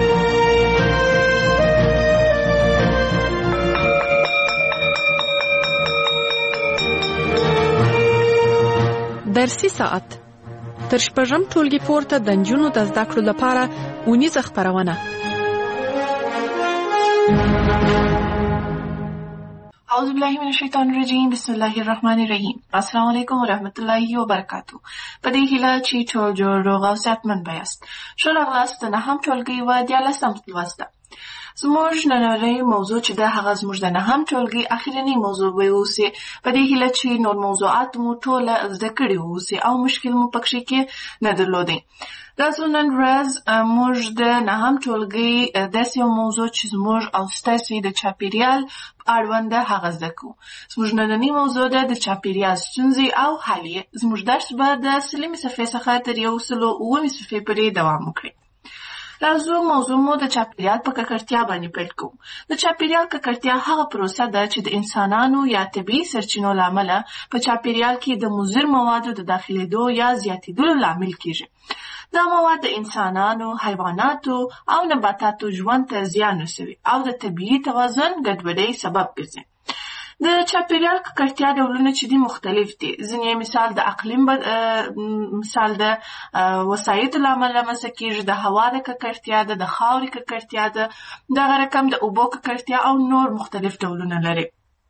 درسي ساعت تر شپږم ټولګي پورته د نجونو د زده کړو لپاره اونیزه خپرونه. اعوذ بالله من الشیطان الرجیم بسم الله الرحمن الرحیم. السلام علیکم ورحمت الله وبرکاتو. په دې هیله چې ټول جوړ روغ او صحتمند یاست. ښه راغلاست د 9م ټولګي و 14 لوست ته. زموږ نننۍ موضوع چې ده هغه زموږ د 9م ټولګي اخیرنۍ موضوع به اوسي. په دې هیله چې نور موضوعات مو ټوله زده کړي اوسي او مشکل مو پکښې کې نه درلودی. راځو نن ورځ موږ د 9م ټولګي داسې یو موضوع چې زموږ او ستاسې د چاپیریال اړونده هغه زده کوو. زموږ نننۍ موضوع ده د چاپیریال ستونزې او حل یې. زموږ درس به د 100مې صفحې څخه تر 109مې صفحې پورې دوام وکړي. راځو موضوع مو د چاپیریال په ککړتیا باندې پیل کوو. د چاپیریال ککړتیا هغه پروسه ده چې د انسانانو یا طبیعي سرچینو له امله په چاپیریال کې د مضر موادو د داخلېدو یا زیاتېدلو لامل کیږي. دا مواد د انسانانو، حیواناتو او نباتاتو ژوند ته زیان رسوي او د طبیعي توازن ګډوډۍ سبب ګرځي. د چاپیریال ککړتیا ډولونه چې دي مختلف دي. ځینې مثال د اقلیم مثال د وسایطو له امله رامنځته کېږي، د هوا د ککړتیا ده، د خاورې ککړتیا ده، دغه رقم د اوبو ککړتیا او نور مختلف ډولونه لري.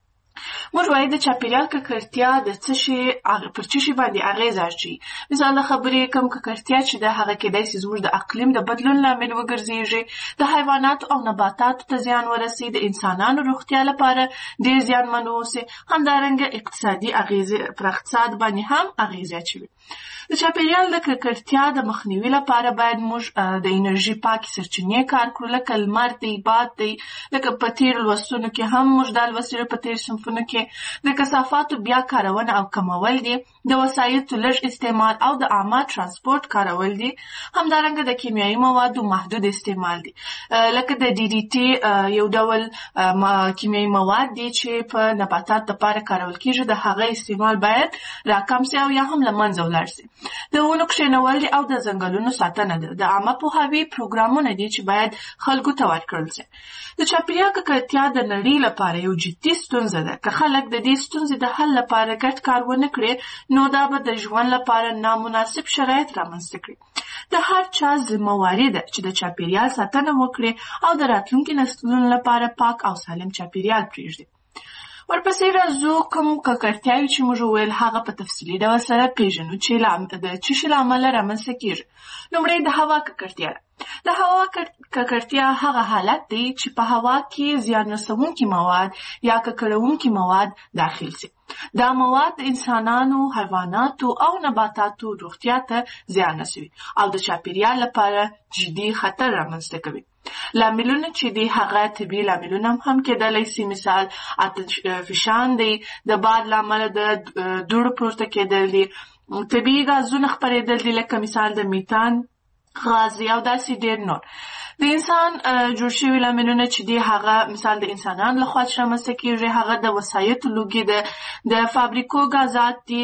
موږ وایو د چاپیریال ککړتیا د څه شي پر څه شي باندې اغېز اچوي. مثال د خبرې کوم ککړتیا چې د هغه کېدای شي زموږ د اقلیم د بدلون لامل وګرځېږي، د حیواناتو او نباتاتو ته زیان ورسي، د انسانانو روغتیا لپاره ډېر زیانمن واوسي، همدارنګه اقتصادي اغېزې پر اقتصاد باندې هم اغېز اچوي. د چاپیریال د ککړتیا د مخنیوي لپاره باید موږ د انرژي پاکې سرچینې کار کړو، لکه لمر دی، باد دی، لکه په تېرو لوستونو کې هم موږ دا لوستلي په تېرو صنفونو کې د کثافاتو بیا کارونه او کمول دي، د وسایطو لږ استعمال او د عامه ترانسپورت کارول دي، همدارنګه د کیمیاوي موادو محدود استعمال دي، لکه د ډي ډي ټي یو ډول کیمیاوي مواد دي چې په نباتات لپاره کارول کېږي، د هغه استعمال باید راکم سي او یا هم له منځه ولاړ سي. د ونو کښېنول دي او د ځنګلونو ساتنه ده. د عامه پوهاوي پروګرامونه دي چې باید خلکو ته ورکړل سي. د چاپیریال ککړتیا د نړۍ لپاره یو جدي ستونزه ده. که خلک د دې ستونزې د حل لپاره ګډ کار ونه کړي، نو دا به د ژوند لپاره نامناسب شرایط رامنځته کړي. د هر چا ذمهواري ده چې د چاپیریال ساتنه وکړي او د راتلونکي نسلونو لپاره پاک او سالم چاپیریال پرېږدي. ورپسې راځو کوم ککړتیاوې چې موږ وویل هغه په تفصیلي ډول سره پېژنو چې د څه شي له امله رامنځته کېږي. لومړی د هوا ککړتیا ده. د هوا ککړتیا هغه حالت دی چې په هوا کې زیان رسوونکي مواد یا ککړونکي مواد داخل سي. دا مواد د انسانانو، حیواناتو او نباتاتو روغتیا ته زیان رسوي او د چاپیریال لپاره جدي خطر رامنځته کوي. لاملونه چې دي هغه طبیعي لاملونه هم کېدلی سي. مثال آتش فشان دی، د باد له امله د دوړو پورته کېدل دي، طبیعي ګازونه خپرېدل دي، لکه مثال د میتان غاز او داسې ډېر نور. د انسان جوړ شوي لاملونه چې دی هغه مثال د انسانانو لخوا چې رامنځته کېږي هغه د وسایطو لوګي د فابریکو غازات دي،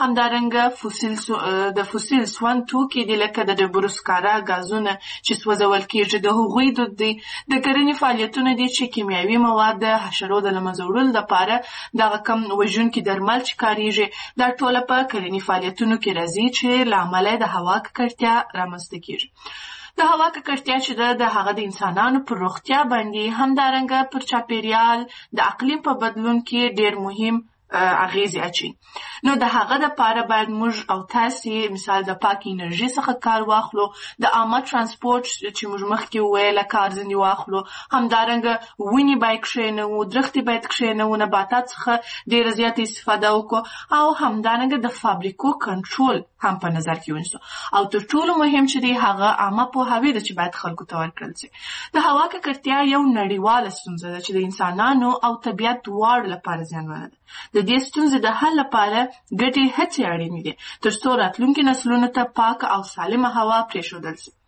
همدارنګه د فوسیل سون توکي دي لکه د ډبرو سکاره غازونه چې سوځول کېږي، د هغوی دود دي، د کرنې فعالیتونه دي چې کیمیاوي مواد د حشرو د له منځه وړلو لپاره دغه کم وژونکي درمل چې کارېږي دا ټوله په کرنې فعالیتونو کې راځي چې له امله د هوا ککړتیا رامنځته کېږي. د هوا ککړتیا چې د هغه د انسانانو پر روغتیا باندې همدارنګه پر چاپیریال د اقلیم په بدلون کې ډېر مهم اغیزې اچي. نو د هغه لپاره باید موږ او تاسې مثال د پاکې انرژي څخه کار واخلو، د عامه ترانسپورت چې موږ مخکې وویله کار ځینې واخلو، همدارنګه ونې باید کښېنوو، درختې باید کښېنوو، نباتات څخه ډېره زیاته استفاده وکړو او همدارنګه د فابریکو کنټرول هم په نظر کې ونیسو. او تر ټولو مهم چې دی هغه عامه پوهاوی ده چې باید خلکو ته ورکړل شي. د هوا ککړتیا یو نړیواله ستونزه ده چې د انسانانو او طبیعت دواړو لپاره زیانمنه ده. د دې ستونزې د حل لپاره ګډې هڅې اړینې دي ترڅو راتلونکي نسلونو ته پاکه او سالمه هوا پرېښودل شي.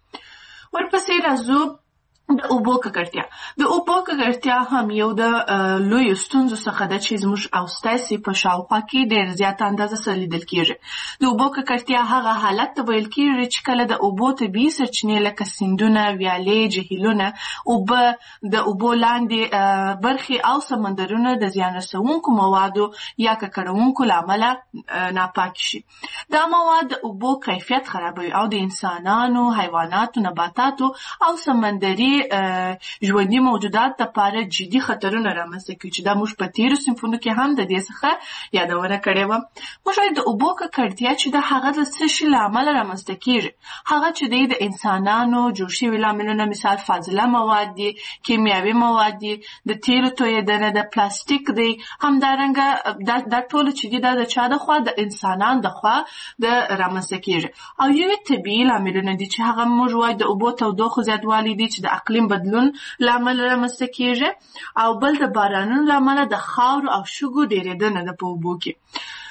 ورپسې راځو د اوبو ککړتیا. د اوبو ککړتیا هم یو د لویو ستونزو څخه ده چې زموږ او ستاسې په شاوخوا کې ډېر زیاته اندازه سره لیدل کېږي. د اوبو ککړتیا هغه حالت ته ویل کېږي چې کله د اوبو طبیعي سرچینې لکه سیندونه، ویالې، جهیلونه، اوبه، د اوبو لاندې برخې او سمندرونه د زیان رسونکو موادو یا ککړونکو له امله ناپاک شي. دا مواد د اوبو کیفیت خرابوي او د انسانانو، حیواناتو، نباتاتو او سمندري ژوندي موجودات لپاره جدي خطرونه رامنځته کوي چې دا موږ په تېرو صنفونو کې هم د دې څخه یادونه کړې وه. موږ وایو د اوبو ککړتیا چې د هغه د څه شي له امله رامنځته کېږي. هغه چې دی د انسانانو جوړ شوي لاملونه مثال فاضله مواد دي، کیمیاوي مواد دي، د تیلو تویېدنه، د پلاستیک دی، همدارنګه دا ټول چې دي دا د چا د خوا د انسانانو د خوا د رامنځته کېږي. او یو طبیعي لاملونه دي چې هغه موږ وایو د اوبو تودوخې زیاتوالی دي چې د اقلیم بدلون له امله رامنځته کېږي، او بل د بارانونو له امله د خاورو او شګو ډېرېدنه ده په اوبو کې.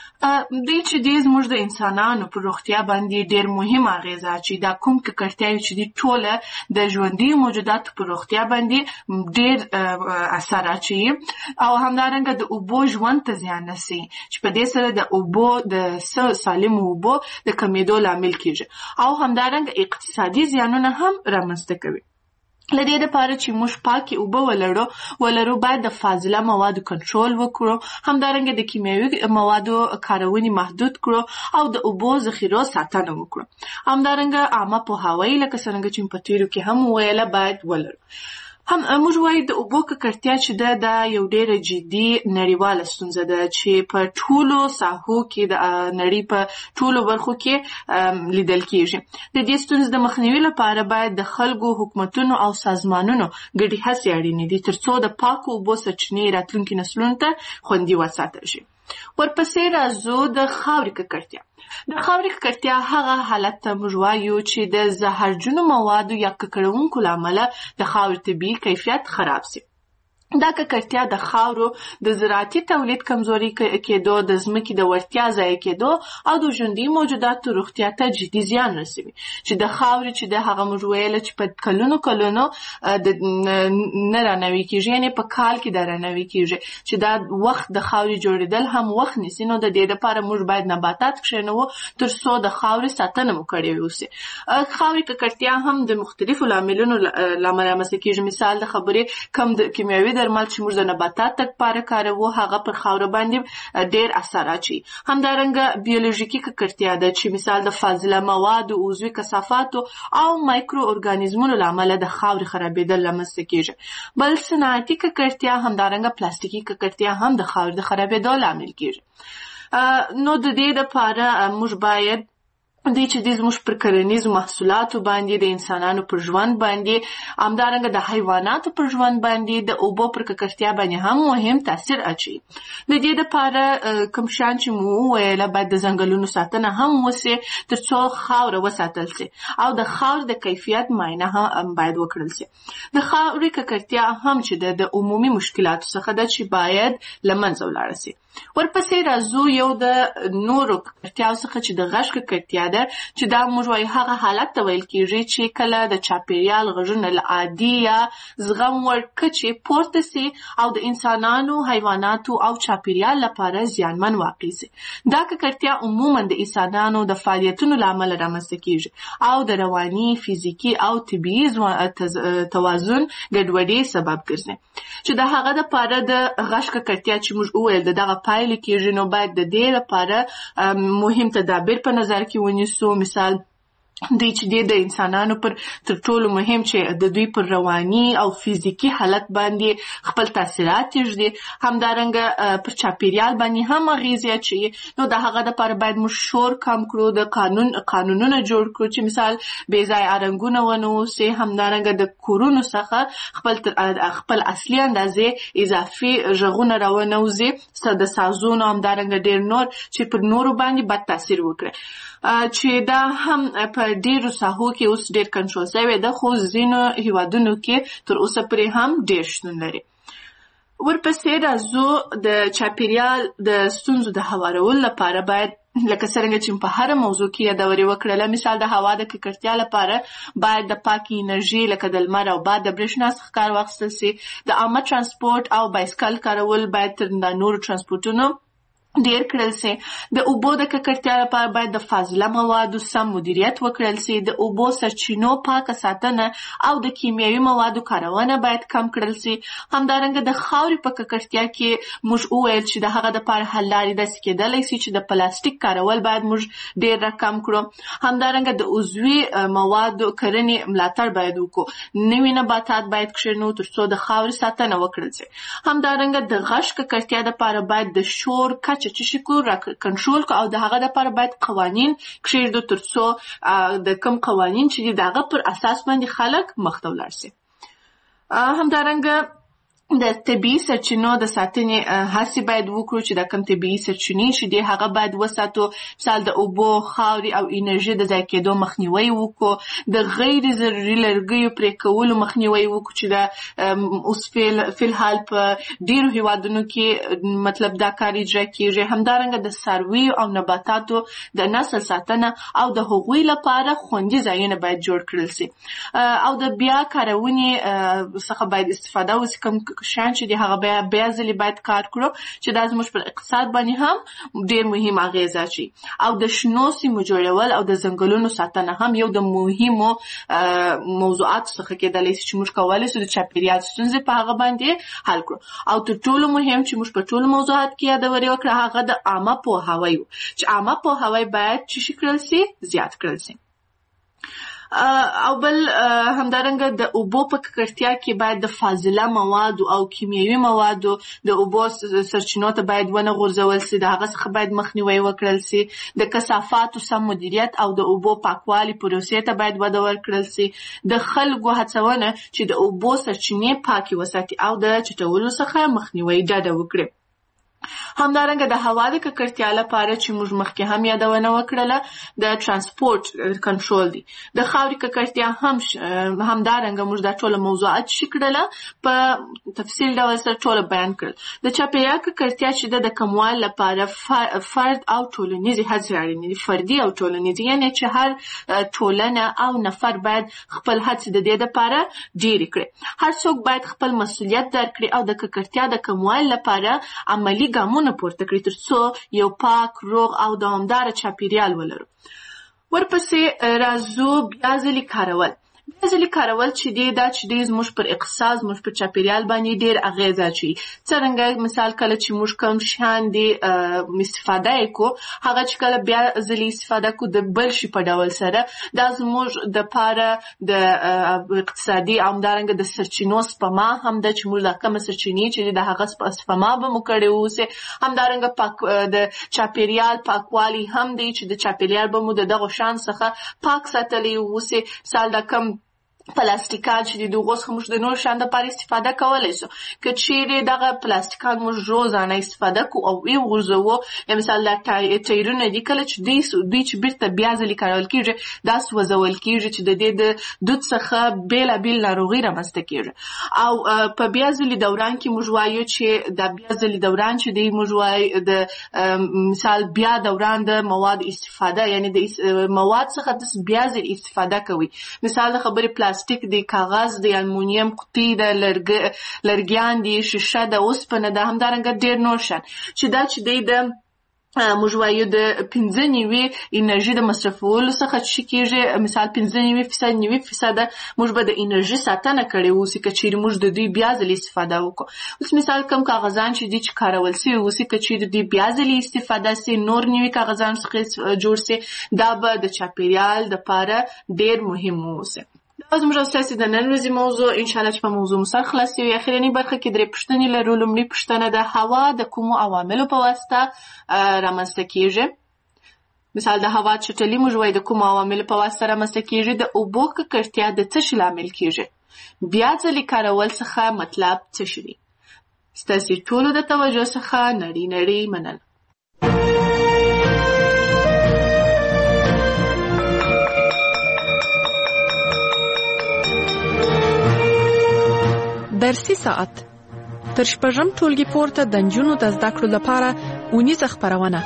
دوی چې دی زموږ د انسانانو په روغتیا باندې ډېر مهم اغېزه اچوي. دا کوم ککړتیاوې چې دي ټوله د ژوندي موجوداتو په روغتیا باندې ډېر اثر اچوي او همدارنګه د اوبو ژوند ته زیان رسوي چې په دې سره د اوبو د سالمو اوبو د کمېدو لامل کېږي او همدارنګه اقتصادي زیانونه هم رامنځته کوي. له دې دپاره چې موږ پاکې اوبه ولرو باید د فاضله موادو کنټرول وکړو، همدارنګه د کیمیاوي موادو کارونې محدود کړو او د اوبو ذخیرو ساتنه وکړو. همدارنګه عامه پوهاوی لکه څرنګه چې په تېرو کې هم وویله باید ولرو. هم موږ وایو د اوبو ککړتیا چې ده دا یو ډېره جدي نړیواله ستونزه ده چې په ټولو ساحو کې د نړۍ په ټولو برخو کې لیدل کېږي. د دې ستونزې د مخنیوي لپاره باید د خلکو، حکومتونو او سازمانونو ګډې هڅې اړینې دي ترڅو د پاکو اوبو سرچینې راتلونکي نسلونو ته خوندي وساتل شي. ورپسې راځو د خاورې ککړتیا. د خاورې ککړتیا هغه حالت ته موږ وایو چې د زهرجنو موادو یا ککړونکو له امله د خاورې طبیعي کیفیت خراب شي. دا ککړتیا د خاورو د زراعتي تولید کمزوري کېدو، د ځمکې د وړتیا ضایع کېدو او د ژوندي موجوداتو روغتیا ته جدي زیان رسوي. چې د خاورې چې د هغه موږ ویله چې په کلونو نه رانوي کېږي، یعنې په کال کې دا رانوي کېږي چې دا وخت د خاورې جوړېدل هم وخت نیسي. نو د دې لپاره موږ باید نباتات کښېنوو ترڅو د خاورې ساتنه مو کړې اوسي. خاورې ککړتیا هم د مختلفو لاملونو له امله رامنځته کېږي. مثال د خبرې کم د کیمیاوي درمل چې موږ د نباتاتو لپاره کاروو هغه پر خاوره باندې ډېر اثر اچوي. همدارنګه بیولوژیکي ککړتیا ده چې مثال د فاضله موادو، عضوي کثافاتو او مایکرو ارګانیزمونو له امله د خاورې خرابېدل رامنځته کېږي. بل صنعتي ککړتیا همدارنګه پلاستیکي ککړتیا هم د خاورې د خرابېدو لامل کېږي. نو د دې لپاره موږ باید دی چې دی زموږ پر کرنیزو محصولاتو باندې، د انسانانو پر ژوند باندې، همدارنګه د حیواناتو پر ژوند باندې، د اوبو پر ککړتیا باندې هم مهم تاثیر اچوي. د دې لپاره کوم شیان چې مو وویله باید د ځنګلونو ساتنه هم وسي ترڅو خاوره وساتل شي او د خاورې د کیفیت معاینه هم باید وکړل شي. د خاورې ککړتیا هم چې د عمومي مشکلاتو څخه ده چې باید له منځه ولاړه شي. ورپسې راځو یو د نورو ککړتیاو څخه چې د غږ ککړتیا ده چې دا موږ وایو هغه حالت ته ویل کېږي چې کله د چاپیریال غږونه له عادي یا زغم وړ کچې پورته سي او د انسانانو، حیواناتو او چاپیریال لپاره زیانمن واقع سي. دا ککړتیا عموما د انسانانو د فعالیتونو له امله رامنځته کېږي او د رواني، فزیکي او طبیعي توازن ګډوډۍ سبب ګرځي چې د هغه دپاره د غږ ککړتیا چې موږ وویل د دغه پایلې کېږي نو باید د دې لپاره مهم تدابیر په نظر کې ونیسو. مثال دوی چې د انسانانو پر تر ټولو مهم چې د دوی پر رواني او فزیکي حالت باندې خپل تاثیرات یږدي، همدارنګه پر چاپیریال باندې هم اغیزې اچوي. نو د هغه دپاره باید موږ شور کم کړو، د قانونونه جوړ کړو چې مثال بې ځایه رنګونه ونه اوسي، همدارنګه د کورونو څخه خپل اصلي اندازې اضافي غږونه راونه وځي د سازونو، همدارنګه ډېر نور چې پر نورو باندې بد تاثیر وکړي، چې دا هم په ډیرو ساحو کې اوس ډیر کنټرول شوی ده، خو ځینو هیوادونو کې تر اوسه پورې هم ډیر شتون لري. ورپسې راځو د چاپیریال د ستونزو د هوارولو لپاره باید لکه څرنګه چې په هر موضوع کې یادوري وکړله، مثال د هوا د ککړتیا لپاره باید د پاکې انرژي لکه د لمر او باد د برېښنا څخه کار واخیستل سي. د عامه ترانسپورت او بایسکل کارول باید تر نورو ترانسپورټونو ډیر کړل سي. د اوبو د ککړتیا لپاره باید د فاضله موادو سم مدیریت وکړل سي. د اوبو سرچینو پاکه ساتنه او د کیمیاوي موادو کارونه باید کم کړل سي. همدارنګه د خاورې په ککړتیا کې موږ وویل چې د هغه دپاره حل لارې داسې کېدلی سي چې د پلاستیک کارول باید موږ ډیر راکم کړو. همدارنګه د عضوي موادو کرنې ملاتړ باید وکړو. نوي نباتات باید کښېنو تر څو د خاورې ساتنه وکړل سي. همدارنګه د غږ ککړتیا دپاره باید د شور کچه چې شي کنټرول کو او د هغه لپاره باید قوانین کښېږدو تر څو د کوم قوانین چې د هغه پر اساس باندې خلک مخته ولاړ سي. همدارنګه د طبیعي سرچینو د ساتنې هڅې باید وکړو چې د کوم طبیعي سرچینې چې دي هغه باید وساتو. مثال د اوبو، خاورې او انرژي د ضایع کېدو مخنیوی وکړو. د غیر ضروري لرګیو پرې کولو مخنیوی وکړو چې د اوس فلحال په ډیرو هیوادونو کې مطلب دا کار اجرا کېږي. همدارنګه د څارویو او نباتاتو د نسل ساتنه او د هغوی لپاره خوندي ځایونه باید جوړ کړل سي او د بیا کارونې څخه باید استفاده وسي. کوم شان چې د هغه بیا ځلې باید کار کړو چې دا زموږ پر اقتصاد باندې هم ډیر مهم اغیزه اچوي. او د شنو سیمو جوړول او د ځنګلونو ساتنه هم یو د مهمو موضوعاتو څخه کېدلی شي چې موږ کولی شو د چاپیریال ستونزې په هغه باندې حل کړو. او تر ټولو مهم چې موږ په ټولو موضوعات کې یادوري وکړه هغه د عامه پوهاوی چې عامه پوهاوی باید چې کړل سي، زیات کړل سي. او بل همدارنګه د اوبو په ککړتیا کې باید د فاضله موادو او کیمیاوي موادو د اوبو سرچینو ته باید ونه غورځول سي، د هغه څخه باید مخنیوی وکړل سي. د کثافاتو سم مدیریت او د اوبو پاکوالي پروسې ته باید وده ورکړل سي. د خلکو هڅونه چې د اوبو سرچینې پاکې وساتي او د چټولو څخه مخنیوی ډډه وکړي. همدارنګه د هوا د ککړتیا لپاره چې موږ مخکې هم یادونه وکړله د ترانسپورت کنټرول دی. د خاورې ککړتیا همدارنګه موږ دا ټول موضوعات چې کړله په تفصیل ډول سره ټول بیان کړل. د چاپیریال ککړتیا چې د کموالي لپاره فرد او ټولنیزې هڅې اړینې دي. فردي او ټولنیزې یعنی چې هر ټولنه او نفر باید خپل هڅې د دې لپاره ډېرې کړي. هر څوک باید خپل مسؤلیت درکړي او د ککړتیا د کموالي لپاره عملي ګامونه پورته کړي تر څو یو پاک، روغ او دوامدار چاپیریال ولرو. ورپسې راځو بیا ځلې کارول. بیا ځلې کارول چې دی دا چې دی زموږ پر اقتصاد، زموږ پر چاپیریال باندې ډېر اغیزه اچوي. څرنګه مثال کله چې موږ کوم شیان دی استفاده یې کو هغه چې کله بیا ځلې استفاده کو د بل شي په ډول سره دا زموږ دپاره د اقتصادي او همدارنګه د سرچینو سپما هم ده چې موږ دا کومه سرچینې چې د هغه سپما به مو کړې اوسي. همدارنګه د چاپیریال پاکوالي هم دی چې د چاپیریال به مو د دغو شیانو څخه پاک ساتلی اوسي. مثال دا کوم پلاستیکان چې د غوس خموش د نور شان د لپاره استفاده کولای شو که چیرې دغه پلاستیکان موږ روزانه استفاده کوو او یو غورځوو مثال د ټایرونه دي کله چې دوی چې بیرته بیا ځلې کارول کیږي دا سوځول کیږي چې د دې د دود څخه بیلابیل ناروغي رامنځته کیږي او په بیا ځلې دوران کې موږ وایو چې د بیا ځلې دوران چې دی موږ وایو د مثال بیا دوران د مواد استفاده یعنی د مواد څخه د بیا ځلې استفاده کوي مثال خبرې پلاستیک دی کاغذ دی المونیم قطی د لرګیان دی شیشه د اوسپنه د همدارنګه ډیر نور شان چې دا چې دی د موږ وایو د 15 انرژي د مصرفولو څخه چې کېږي مثال 15% موږ به د انرژي ساتنه کړې اوسې که چیرې موږ د دوی بیا ځلې استفاده وکړو اوس مثال کم کاغذان چې دي چې کارول سوي اوسې که چیرې دوی بیا ځلې استفاده سي نور نوي کاغذان څخه جوړ سي دا به د چاپیریال دپاره ډیر مهم اوسي دا زموږ اساسي د نن ورځې موضوع انشاءالله چې په موضوع مو سر خلاصوي اخرنۍ برخه کې 3 پوښتنې لرو لومړۍ پوښتنه د هوا د کومو عواملو په واسطه رامنځته کیږي مثال د هوا چټلي موږ وایو د کومو عواملو په واسطه رامنځته کیږي د اوبو ککړتیا د څه شي لامل کیږي بیا ځلې کارول څخه مطلب څه شي دي ستاسو ټولو د توجه څخه نړۍ مننه درسي ساعت تر شپږم ټولګي پورته د نجونو د زده کړو لپاره اونیزه خپرونه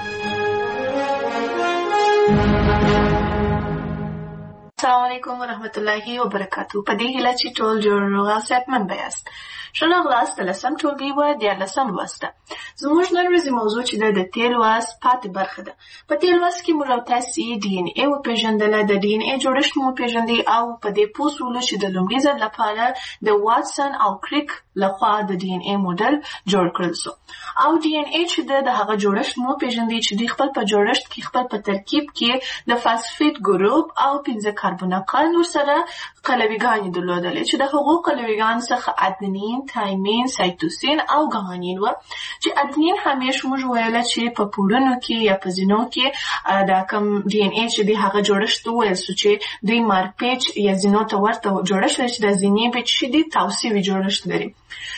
السلام علیکم ورحمت الله وبرکاتو په دې هیله چې ټول جوړ روغ او صحتمند یاست ښه راغلاست د لسم ټولګي و دیارلسم لوست ده زموږ نن ورځې موضوع چې ده د تېر لوست پاتې برخه ده په تېر لوست کې موږ او تاسې ډي ان اې وپېژندله د ډي ان اې جوړښت مو وپېژندئ او په دې پوه شولو چې د لومړي ځل لپاره د واټسن او کریک لخوا د ډي ان اې موډل جوړ کړل سو او ډي ان اې چې ده د هغه جوړښت مو وپېژندئ چې دوی خپل په جوړښت کې خپل په ترکیب کې د فاسفیټ ګروپ او 15 کاربوناقل ورسره قلویګانې درلودلې چې د هغو قلویګانو څخه ادنین تایمین سایتوسین او ګوانین و چې ادنین همیشه موږ ویله چې په پوړونو کې یا په زینو کې دا کوم ډي ان اې چې دی هغه جوړښت وویل سو چې دوی مارپیچ یا زینو ته ورته جوړښت لري چې د زینې پیچ چې دی توسیوي جوړښت لري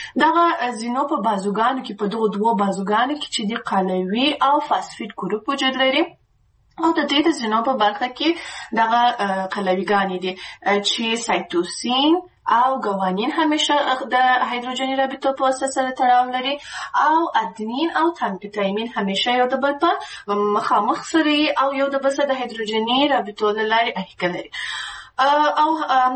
دغه زینو په بازوګانو کې په دغو دوو بازوګانو کې چې دی قلوي او فاسفیټ ګروپ وجود لري او د دې د زینو په برخه کې دغه قلویګانې دي چې سایتوسین او ګوانین همیشه د هایدروجني رابطو په واسطه سره تړاو لري او ادنین او تایمین همیشه یو د بل په مخامخ سره او یو د بل سره د هایدروجني رابطو له لارې اړیکه لري او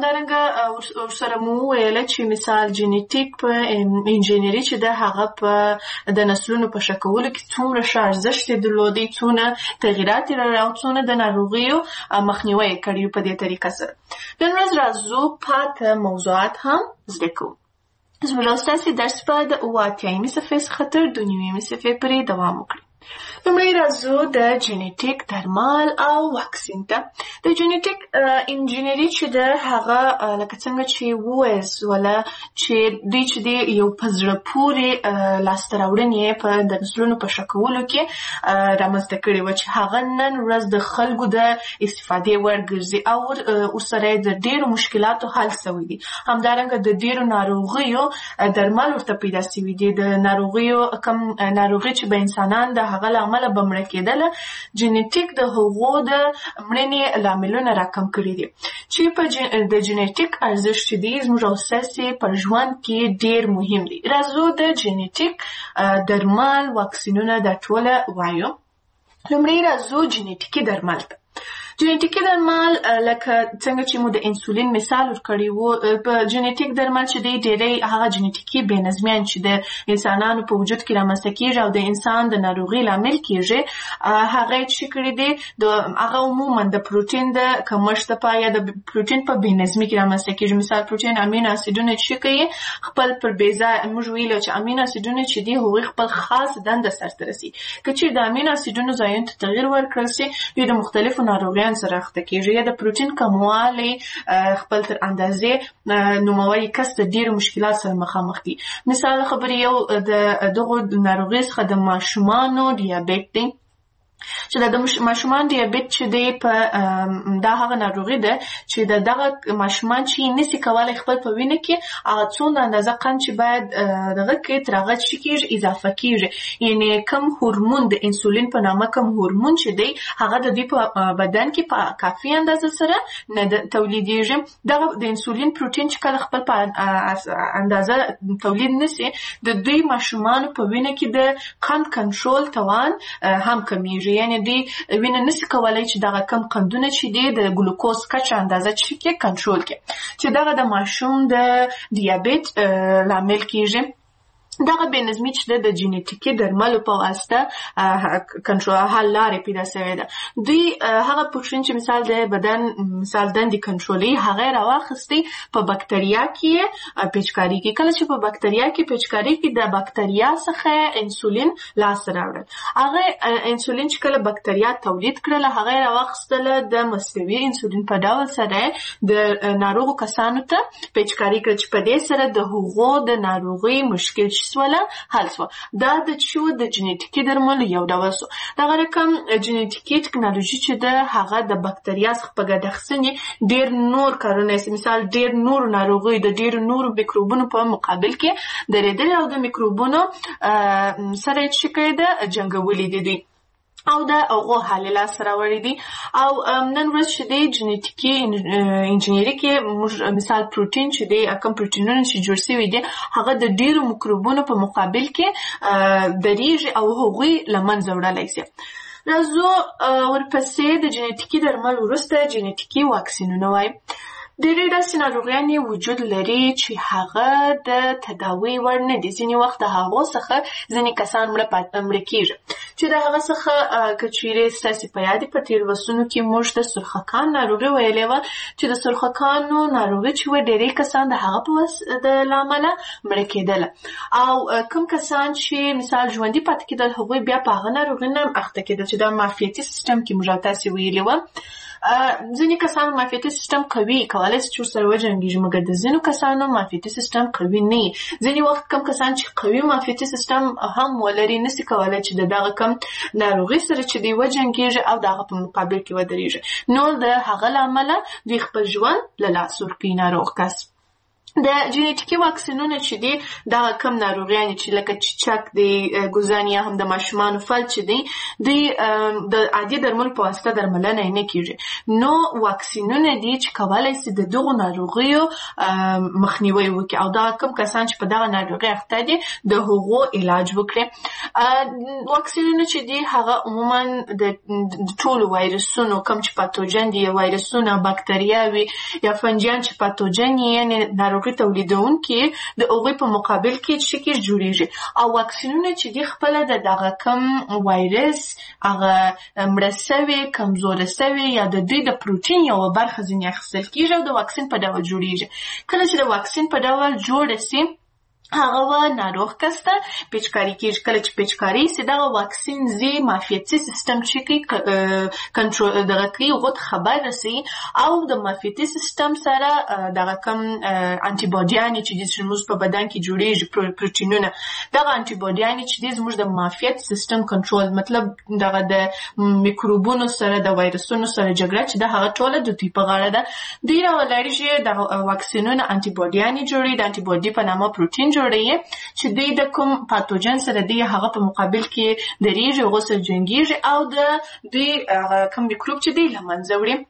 همدارنګه ورسره مو ویله چې مثال جینیټیک په انجینری چې د هغه په د نسلونو په ښه کولو کې څومره ښه ارزښت یې درلودی څونه تغییرات یې راوړي او څونه د ناروغیو مخنیوی یې کړی په دې طریقه سره نن ورځ راځو پاته موضوعات هم زده کوو زموږ ستاسې درس به د 88مې صفحې څخه تر 2 صفحې پورې دوام وکړي لومړی راځو د جینیټیک درمل او واکسین ته د جینیټیک انجینری چې د هغه لکه څنګه چې وویل سوله چې دوی چې دی یو په زړه پورې لاسته راوړنې په د نسلونو په ښه کولو کې رامنځته کړې وه چې هغه نن ورځ د خلکو د استفادې وړ ګرځي او ورسره یې د ډېرو مشکلاتو حل سوی دي همدارنګه د ډېرو ناروغیو درمل ورته پیدا سوي دي د ناروغیو کم ناروغي چې به انسانان د هغه له امله به مړه کېدله جینیټیک د هغو د مړینې لاملونه راکم کړي دي چې په د جینیټیک ارزښت چې دی زموږ او ستاسې په ژوند کې ډېر مهم دی راځو د جینیټیک درمل واکسینونه دا ټوله وایو لومړی راځو جینیټیکي درمل ته جینیټیکي درمل لکه څنګه چې مو د انسولین مثال ورکړی وو په جینیټیک درمل چې دی ډېری هغه جینیټیکي بې نظمیان چې د انسانانو په وجود کې رامنځته کېږي او د انسان د ناروغۍ لامل کېږي هغه یې چې کړي دی هغه عموما د پروټین د کمښت لپاره یا د پروټین په بې نظمي کې رامنځته کېږي مثال پروټین امینو اسیدونه چې کوي خپل پر بې ځایه موږ ویلو چې امینو اسیدونه چې دي هغوی خپل خاص دنده سرته رسي که چیرې د امینو اسیدونو ځایونو ته تغییر ورکړل سي دوی د مختلفو ناروغیانو سره اخته کېږي یا د پروټین کموالی خپل تر اندازې نوموړي کس د ډېرو مشکلات سره مخامخ دي مثال خبرې یو د دغو ناروغیو څخه د ماشومانو ډیابیت دی چې د ماشومان دیابیت چې دی په دا هغه ناروغي ده چې دغه ماشومان چې نشي کولای خپل په وینه کې هغه څومره اندازه قند چې باید دغه کې تر هغه چې کېږي اضافه کېږي، یعنی کم هورمون د انسولین په نامه کم هورمون چې دی هغه د دوی په بدن کې په کافي اندازه سره نه تولیدېږي. دغه د انسولین پروتین چې کله خپل په اندازه تولید نشي د دوی ماشومان په وینه کې د قند کنټرول توان هم کمیږي، یعنی دی وینه نشي کولای چې دغه کم قندونه چې دی د ګلوکوز کچه اندازه چې کنټرول کړي، چې دغه د ماشوم د دیابیت لامل کیږي. دغه بېنظمي چې د جینیټیکي درملو په واسطه کنټرول حل لارې پیدا شوې ده. دوی هغه پروتین چې مثال د بدن مثال دندې کنټرولوي هغه راواخیستي په بکتریا کې پیچکاري کې. کله چې په بکتریا کې پیچکاري کې د بکتریا څخه انسولین لاسته راوړل، هغه انسولین چې کله بکتریا تولید کړل هغه راواخیستله د مصنوعي انسولین په ډول سره د ناروغو کسانو ته پیچکاري کړل چې په دې سره د هغو د ناروغي مشکل سواله حل سو. دا د چو د جینیټیکي درملو یو ډول سو. دغه رقم جینیټیکي ټکنالوژي چې د هغه د بکتریا څخه په ګډه اخیستنې ډیر نور کارونه مثال ډیر نور ناروغي د ډیر نور میکروبونو په مقابل کې درېدل او د میکروبونو سره چې کېده جنګولې دي او دا هغه حل لاسته راوړي دي. او نن ورځ چې د جینیټیکي انجینری کې موږ مثال پروتین چې د کوم پروتینونه چې جوړ شوی دي هغه د ډیرو میکروبونو په مقابل کې دریږي او هغوی لمنځه وړلای شي. راځو ورپسې د جینیټیکي درمل وروسته جینیټیکي واکسینونه وایي. ډېرې داسې ناروغیانې وجود لري چې هغه د تداوی وړ نه دي. ځینې وخت د هغو څخه ځینې کسان مړه کېږي چې د هغه څخه که چیرې ستاسې په یاد په تېرو وختونو کې موږ د سرخکان ناروغي ویلې وه چې د سرخکانو ناروغي چې وه ډېری کسان د هغه د امله مړه کېدله او کوم کسان چې مثال ژوندي پاتې کېدل هغوی بیا په هغه ناروغي نه اخته کېدل چې د معافیتي سیستم کې موږ تاسې ویلې وه. ځینې کسان معافیتي سیستم قوي کولای شي چې ورسره وجنګېږي مګر د ځینو کسانو معافیتي سیستم قوي نه وي. ځینې وخت کم کسان چې قوي معافیتي سیستم هم ولري نشي کولای چې د دغه کم ناروغي سره چې دی وجنګېږي او دغه په مقابل کې ودرېږي، نو د هغه له امله دوی خپل ژوند له لاسه ورکوي ناروغ کس. د جینیټیکي واکسینونه چې دي دغه کم ناروغیانې چې لکه چیچک دی ګوزانیا هم د ماشومانو فلج چې دی د عادي درمل په واسطه درملنه یې نه کېږي، نو واکسینونه دي چې کولی شي د دغو ناروغیو مخنیوی وکړي او دغه کم کسان چې په دغه ناروغي اخته دي د هغو علاج وکړي. واکسینونه چې دي هغه عموما د ټولو وایرسونو کم چې پاتوجن دي وایرسونه باکتریاوي یا فنجیان چې پاتوجن یعنی ناروغي تولیدونکي د هغوی په مقابل کې چې کې جوړیږي او واکسینونه چې دي خپله د دغه کم وایرس هغه مړه سوي کمزوره سوي یا د دوی د پروتین یوه برخه ځینې اخیستل کېږي او د واکسین په ډول جوړیږي. کله چې د واکسین په ډول جوړه سي هغه و ناروغ کس ته پیچکاري کېږي. کله چې پیچکاري سي دغه واکسین زی معافیتي سیستم چې کوي کنټرول دغه کوي هغو ته خبر رسوي او د معافیتي سیستم سره دغه کم انټي باډیانې چې دي چې زموږ په بدن کې جوړیږي پروتینونه دغه انټي باډیانې چې دي زموږ د معافیت سیستم کنټرول مطلب دغه د میکروبونو سره د وایرسونو سره جګړه چې د هغه ټوله د دوی په غاړه ده. دوی راولري چې دغه واکسینونه انټي باډیانې جوړوي د انټي باډي په نامه پروتین جوړوي چې دوی د کوم پاتوجن سره دی هغه په مقابل کې درېږي هغو سره جنګېږي او د دوی کوم میکروب چې دی له منځه وړي.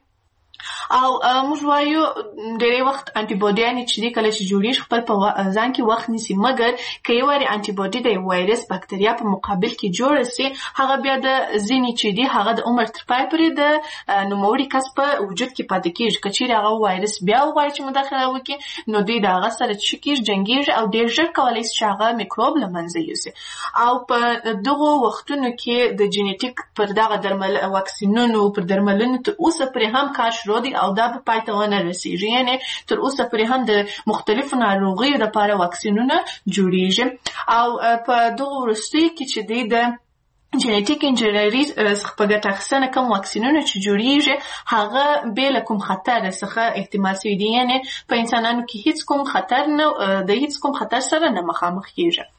او موږ وایو ډېری وخت انټي باډیانې چې دي کله چې جوړېږي خپل په ځان کې وخت نیسي مګر که یو وارې انټي باډي د وایرس باکتریا په مقابل کې جوړه سي هغه بیا د ځینې چې دي هغه د عمر تر پای پورې د نوموړي کس په وجود کې پاتې کېږي. که چیرې هغه وایرس بیا وغواړي چې مداخله وکړي نو دوی د هغه سره چې کېږي جنګېږي او ډېر ژر کولی شي چې هغه میکروب له منځه یوسي. او په دغو وختونو کې د جینیټیک پر دغه درمل واکسینونو پر درملونو تر اوسه پورې هم کار شروع دي او دا به پای ته ونه رسېږي، یعنې تر اوسه پورې هم د مختلفو ناروغیو دپاره واکسینونه جوړېږي. او په دغو وروستیو کې چې دی د جینیټیک انجینري څخه په ګټه اخیستنه کوم واکسینونه چې جوړیږي هغه بې له کوم خطر څخه احتمال شوي دي، یعنې په انسانانو کې هیڅ کوم خطر نه د هیڅ کوم خطر سره نه مخامخ کېږي.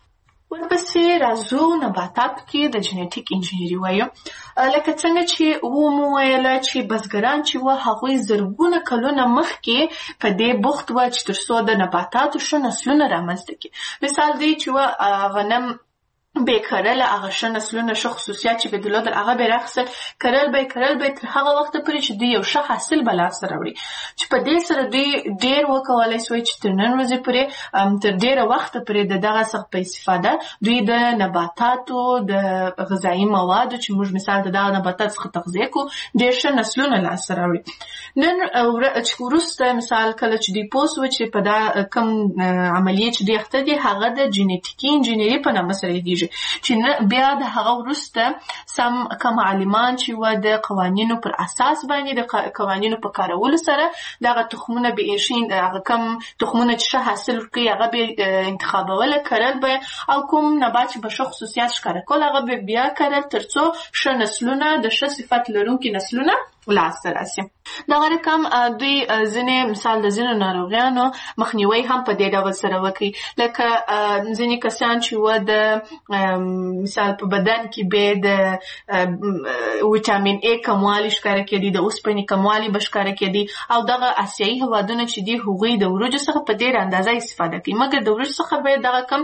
ورپسې راځو نباتاتو کې د جنیټیک انجینری وایو. لکه څنګه چې مو ویله چې بزګران چې وه هغوی زرګونه کلونه مخکې په دې بوخت وه چې تر څو د نباتاتو ښه نسلونه رامنځته کړي. مثال دی چې وه غنم به کرل هغه ښه نسلونه ښه خصوصیات چې به درلودل هغه به راخیستل، کرل به تر هغه وخته پورې چې دوی یو ښه حاصل به لاسته راوړي، چې په دې سره دوی ډېر وکولی سوی چې تر نن ورځې پورې تر ډېره وخته پورې د دغه څخه په استفاده دوی د نباتاتو د غذایي موادو چې موږ مثال د دغه نباتاتو څخه تغذیه کوو ډېر ښه نسلونه لاسته راوړي. نن چې وروسته مثال کله چې دوی پوه سوه چې په دا کوم عملیې چې دوی اخته دي هغه د جینیټیکي انجینري په نامه سره یادېږي، چې بیا د هغه وروسته کم عالمان چې وه د قوانینو پر اساس باندې د قوانینو په کارولو سره دغه تخمونه به ایښین، هغه کم تخمونه چې ښه حاصل ورکوي هغه به انتخابوله، کرل به، او کوم نبات چې به ښه خصوصیات ښکاره کول هغه به بیا کرل تر څو ښه نسلونه د ښه صفت لرونکي نسلونه لاسته راسي. دغه رقم دوی ځینې مثال د ځینو ناروغیانو مخنیوي هم په دې ډول سره وکړي، لکه ځینې کسان چې وه د مثال په بدن کې به د ویټامین A کموالی ښکاره کېدي، د اوسپنې کموالی به ښکاره کېدي، او دغه آسیایي هېوادونه چې دي هغوی د وریجو څخه په ډېره اندازه استفاده کوي، مګر د وریجو څخه به دغه کم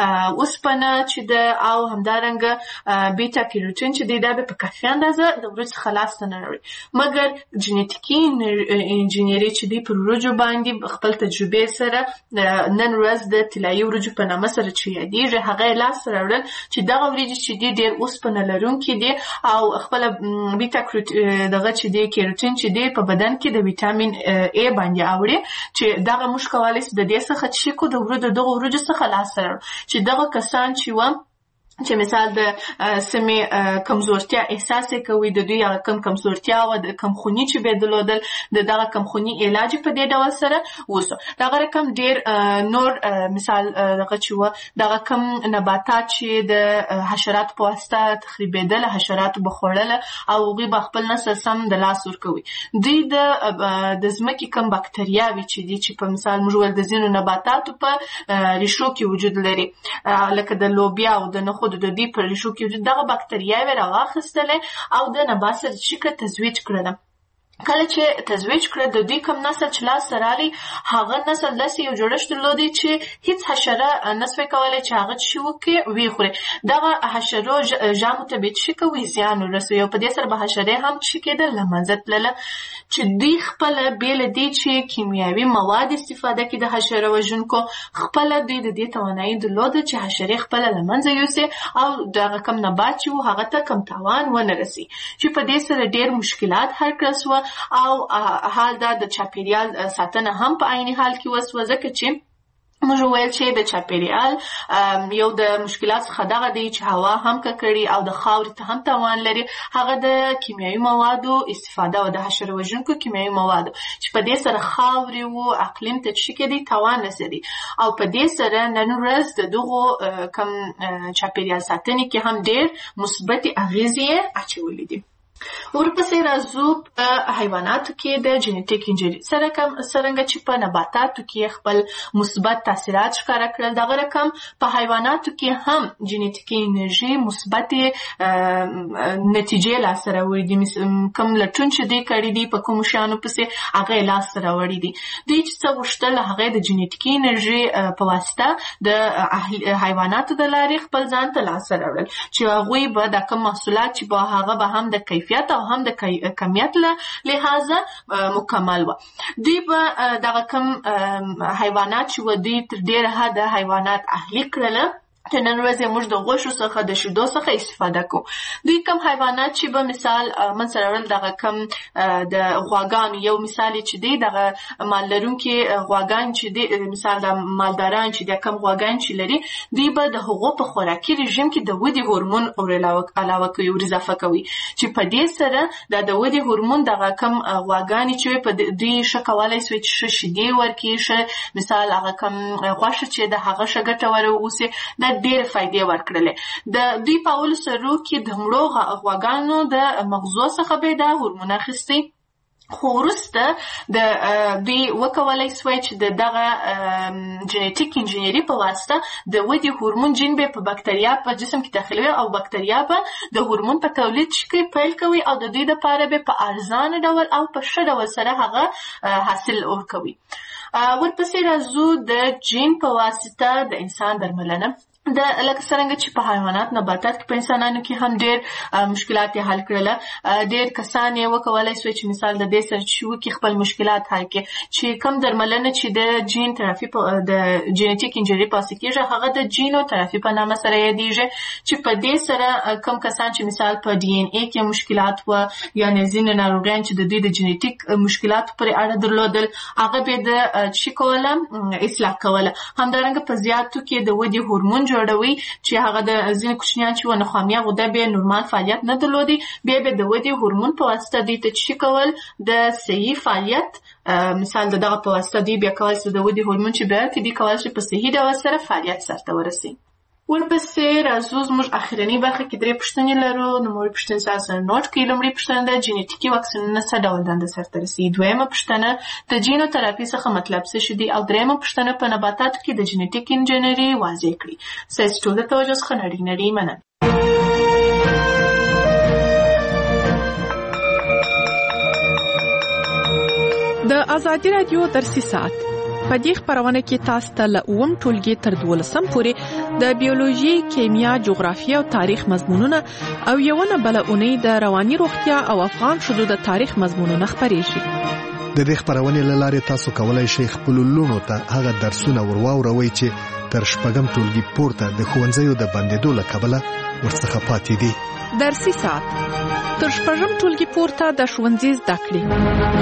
اوسپنه چې ده او همدارنګه بیټا کیروټین چې دی دا به په کافي اندازه د وریجو څخه لاسته نه راوړي. مګر جنیټیکي انجینري چې دی پر وریجو باندې خپل تجربې سره نن ورځ د طلایي وریجو په نامه سره چې یادېږي هغه یې لاسته راوړل چې دغه وریجې چې دي ډېر اوسپنه لرونکي دي او خپله بیټا دغه چې دی کیروټین چې دی په بدن کې د ویټامین A باندې اوري، چې دغه موږ کولی شو د دې څخه چې کو د دغه وریجو څخه لاسته راوړو چې دغه کسان چې وه چې مثال د سمې کمزورتیا احساس کوي، د دوی هغه کمزورتیا او د کمخوني چې به درلودل د دغه کمخوني علاج په دې ډول سره وسو. دغه رقم ډېر نور مثال دغه چې وه دغه کم نباتات چې د حشرات په واسطه تخریبېدل، حشراتو به خوړله او هغوی به خپل نسل سم د لاس ورکوي. دوی د ځمکې کم باکتریاوې چې دي چې په مثال موږ ویل د ځینو نباتاتو په ریښو کې وجود لري، لکه د لوبیا او د نخود د دې پر ریښو کې دغه باکتریاوې راواخیستلې او د نبات سره چې تزویج کړله. کله چې تزویج کړه د دوی کوم نسل چې لاسته راغلی هغه نسل داسې یو جوړښت درلودی چې هیڅ حشره نسوی کولی چې هغه څه وکړي ویې خوري. دغه حشرو ژامو ته به څه کوي زیان ورسوي او په دې سره به حشرې هم څه کېدل له منځه تلله، چې دوی خپله بې له دې چې کیمیاوي مواد استفاده کړي د حشره وژونکو خپله دوی د دې توانایي درلوده چې حشرې خپله له منځه یوسي او دغه کم نبات چې و هغه ته کم تاوان ونه رسي، چې په دې سره ډېر مشکلات حل کړل سوه او حال دا د چاپیریال ساتنه هم په عیني حال کې وسوه، ځکه چې موږ ویل چې د چاپیریال یو د مشکلات څخه دغه دی چې هوا هم ککړي او د خاورې ته هم تاوان لري، هغه د کیمیاوي موادو استفاده او د حشره وژونکو کیمیاوي موادو چې په دې سره خاورې و اقلیم ته څه کېدی تاوان رسېدی، او په دې سره نن ورځ د دغو کم چاپیریال ساتنې کې هم ډېر مثبتې اغېزې اچولې دي. ورپسې راځو په حیواناتو کې د جنیټیک انجینري څرنګه چې په نباتاتو کې خپل مثبت تاثیرات ښکاره کړل، دغه رقم په حیواناتو کې هم جنیټیکي انرژي مثبتې نتیجې لاسته راوړي دي. کوم لټون چې دوی کړي دي په کومو شیانو پسې هغه یې لاسته راوړي دي. دوی چې څه غوښتل هغه د جنیټیکي انرژي په واسطه د حیواناتو د لارې خپل ځان ته لاسته راوړل، چې هغوی به د کوم محصولات چې به هغه به هم د کیفیت او هم د کمیت له لحاظه مکمل و. دوی به دغه کم حیوانات چې و دوی تر ډېره حده حیوانات اهلي کړله چې نن ورځ موږ د غوښو څخه د شیدو څخه استفاده کوو. دوی کم حیوانات چې به مثال من سره وړل دغه کم د غواګانو یو مثال چې دی دغه مال لرونکي غواګان چې دی مثال د مالداران چې د کم غواګان چې لري دوی به د هغو په خوراکي رژیم کې د ودې هورمون علاوه کوي او اضافه کوي، چې په دې سره د ودې هورمون دغه کم غواګانې چې په دوی ښه کولی سوی چې ښه شیدې ورکړي، ښه مثال هغه کم غوښه چې د هغه ښه ګټوره واوسي د ډېر فائدې ورکړلې. د دوی په اولو سرو کې د مړو غواګانو د مغزو څخه به دا هورمون اخیستی خو وروسته د دوی وکولای سوی چې دغه جنیټیک انجینری په واسطه د ودې هورمون جین به په بکتریا په جسم کې داخلوي او بکتریا به د هورمون په تولید کې پیل کوي او د دوی لپاره به په ارزانه ډول او په ښه ډول سره هغه حاصل ورکوي. ورپسې راځو د جین په واسطه د انسان درملنه. د لکه څنګه چې په حیوانات نباتات کې په انسانانو کې هم ډېر مشکلات یې حل کړل. ډېر کسان یې وکولای سوی چې مثال د دې سره چې وکړي خپل مشکلات حل کړي. چې کوم درملنه چې د جین ترافي د جینیټیک انجینری په واسطه کېږي هغه د جینو ترافي په نامه سره یادېږي چې په دې سره کوم کسان چې مثال په ډي ان اے کې مشکلات و یعنې ځینې ناروغیان چې د دوی د جینیټیک مشکلاتو پورې اړه درلودل هغه به د څه کوله اصلاح کوله. همدارنګه په زیاتو کې د ودې هورمون جوړوي چې هغه د ځینې کوچنیان چې ونه خامیا غده به نورمال فعالیت نه درلودي بیا به د ودې هورمون په واسطه دوی ته چې کول د صحیح فعالیت مثال دغه په واسطه دوی بیا کول چې د ودې هورمون چې بیا کې دوی کول چې په صحیح ډول سره فعالیت سرته ورسي. ورپسې راځو زموږ اخرنی برخه کې درې پوښتنې لرو. نوموړې پوښتنې سره نوټ کړئ. لومړۍ پوښتنه ده جینیټیکي واکسینونه څه ډول دنده سرته رسوي. دویمه پوښتنه د جینو تراپي څخه مطلب څه شي دي او درېیمه پوښتنه په نباتاتو کې د جینیټیک انجینری واضح کړئ. ستاسو ټول د توجه څخه نړۍ مننه. د ازادي رادیو درسي ساعت په دې خبرونه کې تاسو ته له 9 ټولګي تر 12 پورې د بیولوژي، کیمیا، جغرافیه او تاریخ مضمونونه او یو نه بل اونۍ د رواني روغتیا او افغان شذو د تاریخ مضمونونه خبرېږي. د دې خبرونې لاره تاسو کولای شئ خپل لونو ته هغه درسونه ورواوروي چې تر شپږم ټولګي پورته د ښوونځیو د بندیدو له کبله ورڅخه پاتې دي. درسي ساعت تر شپږم ټولګي پورته د ښوونځي زده کړې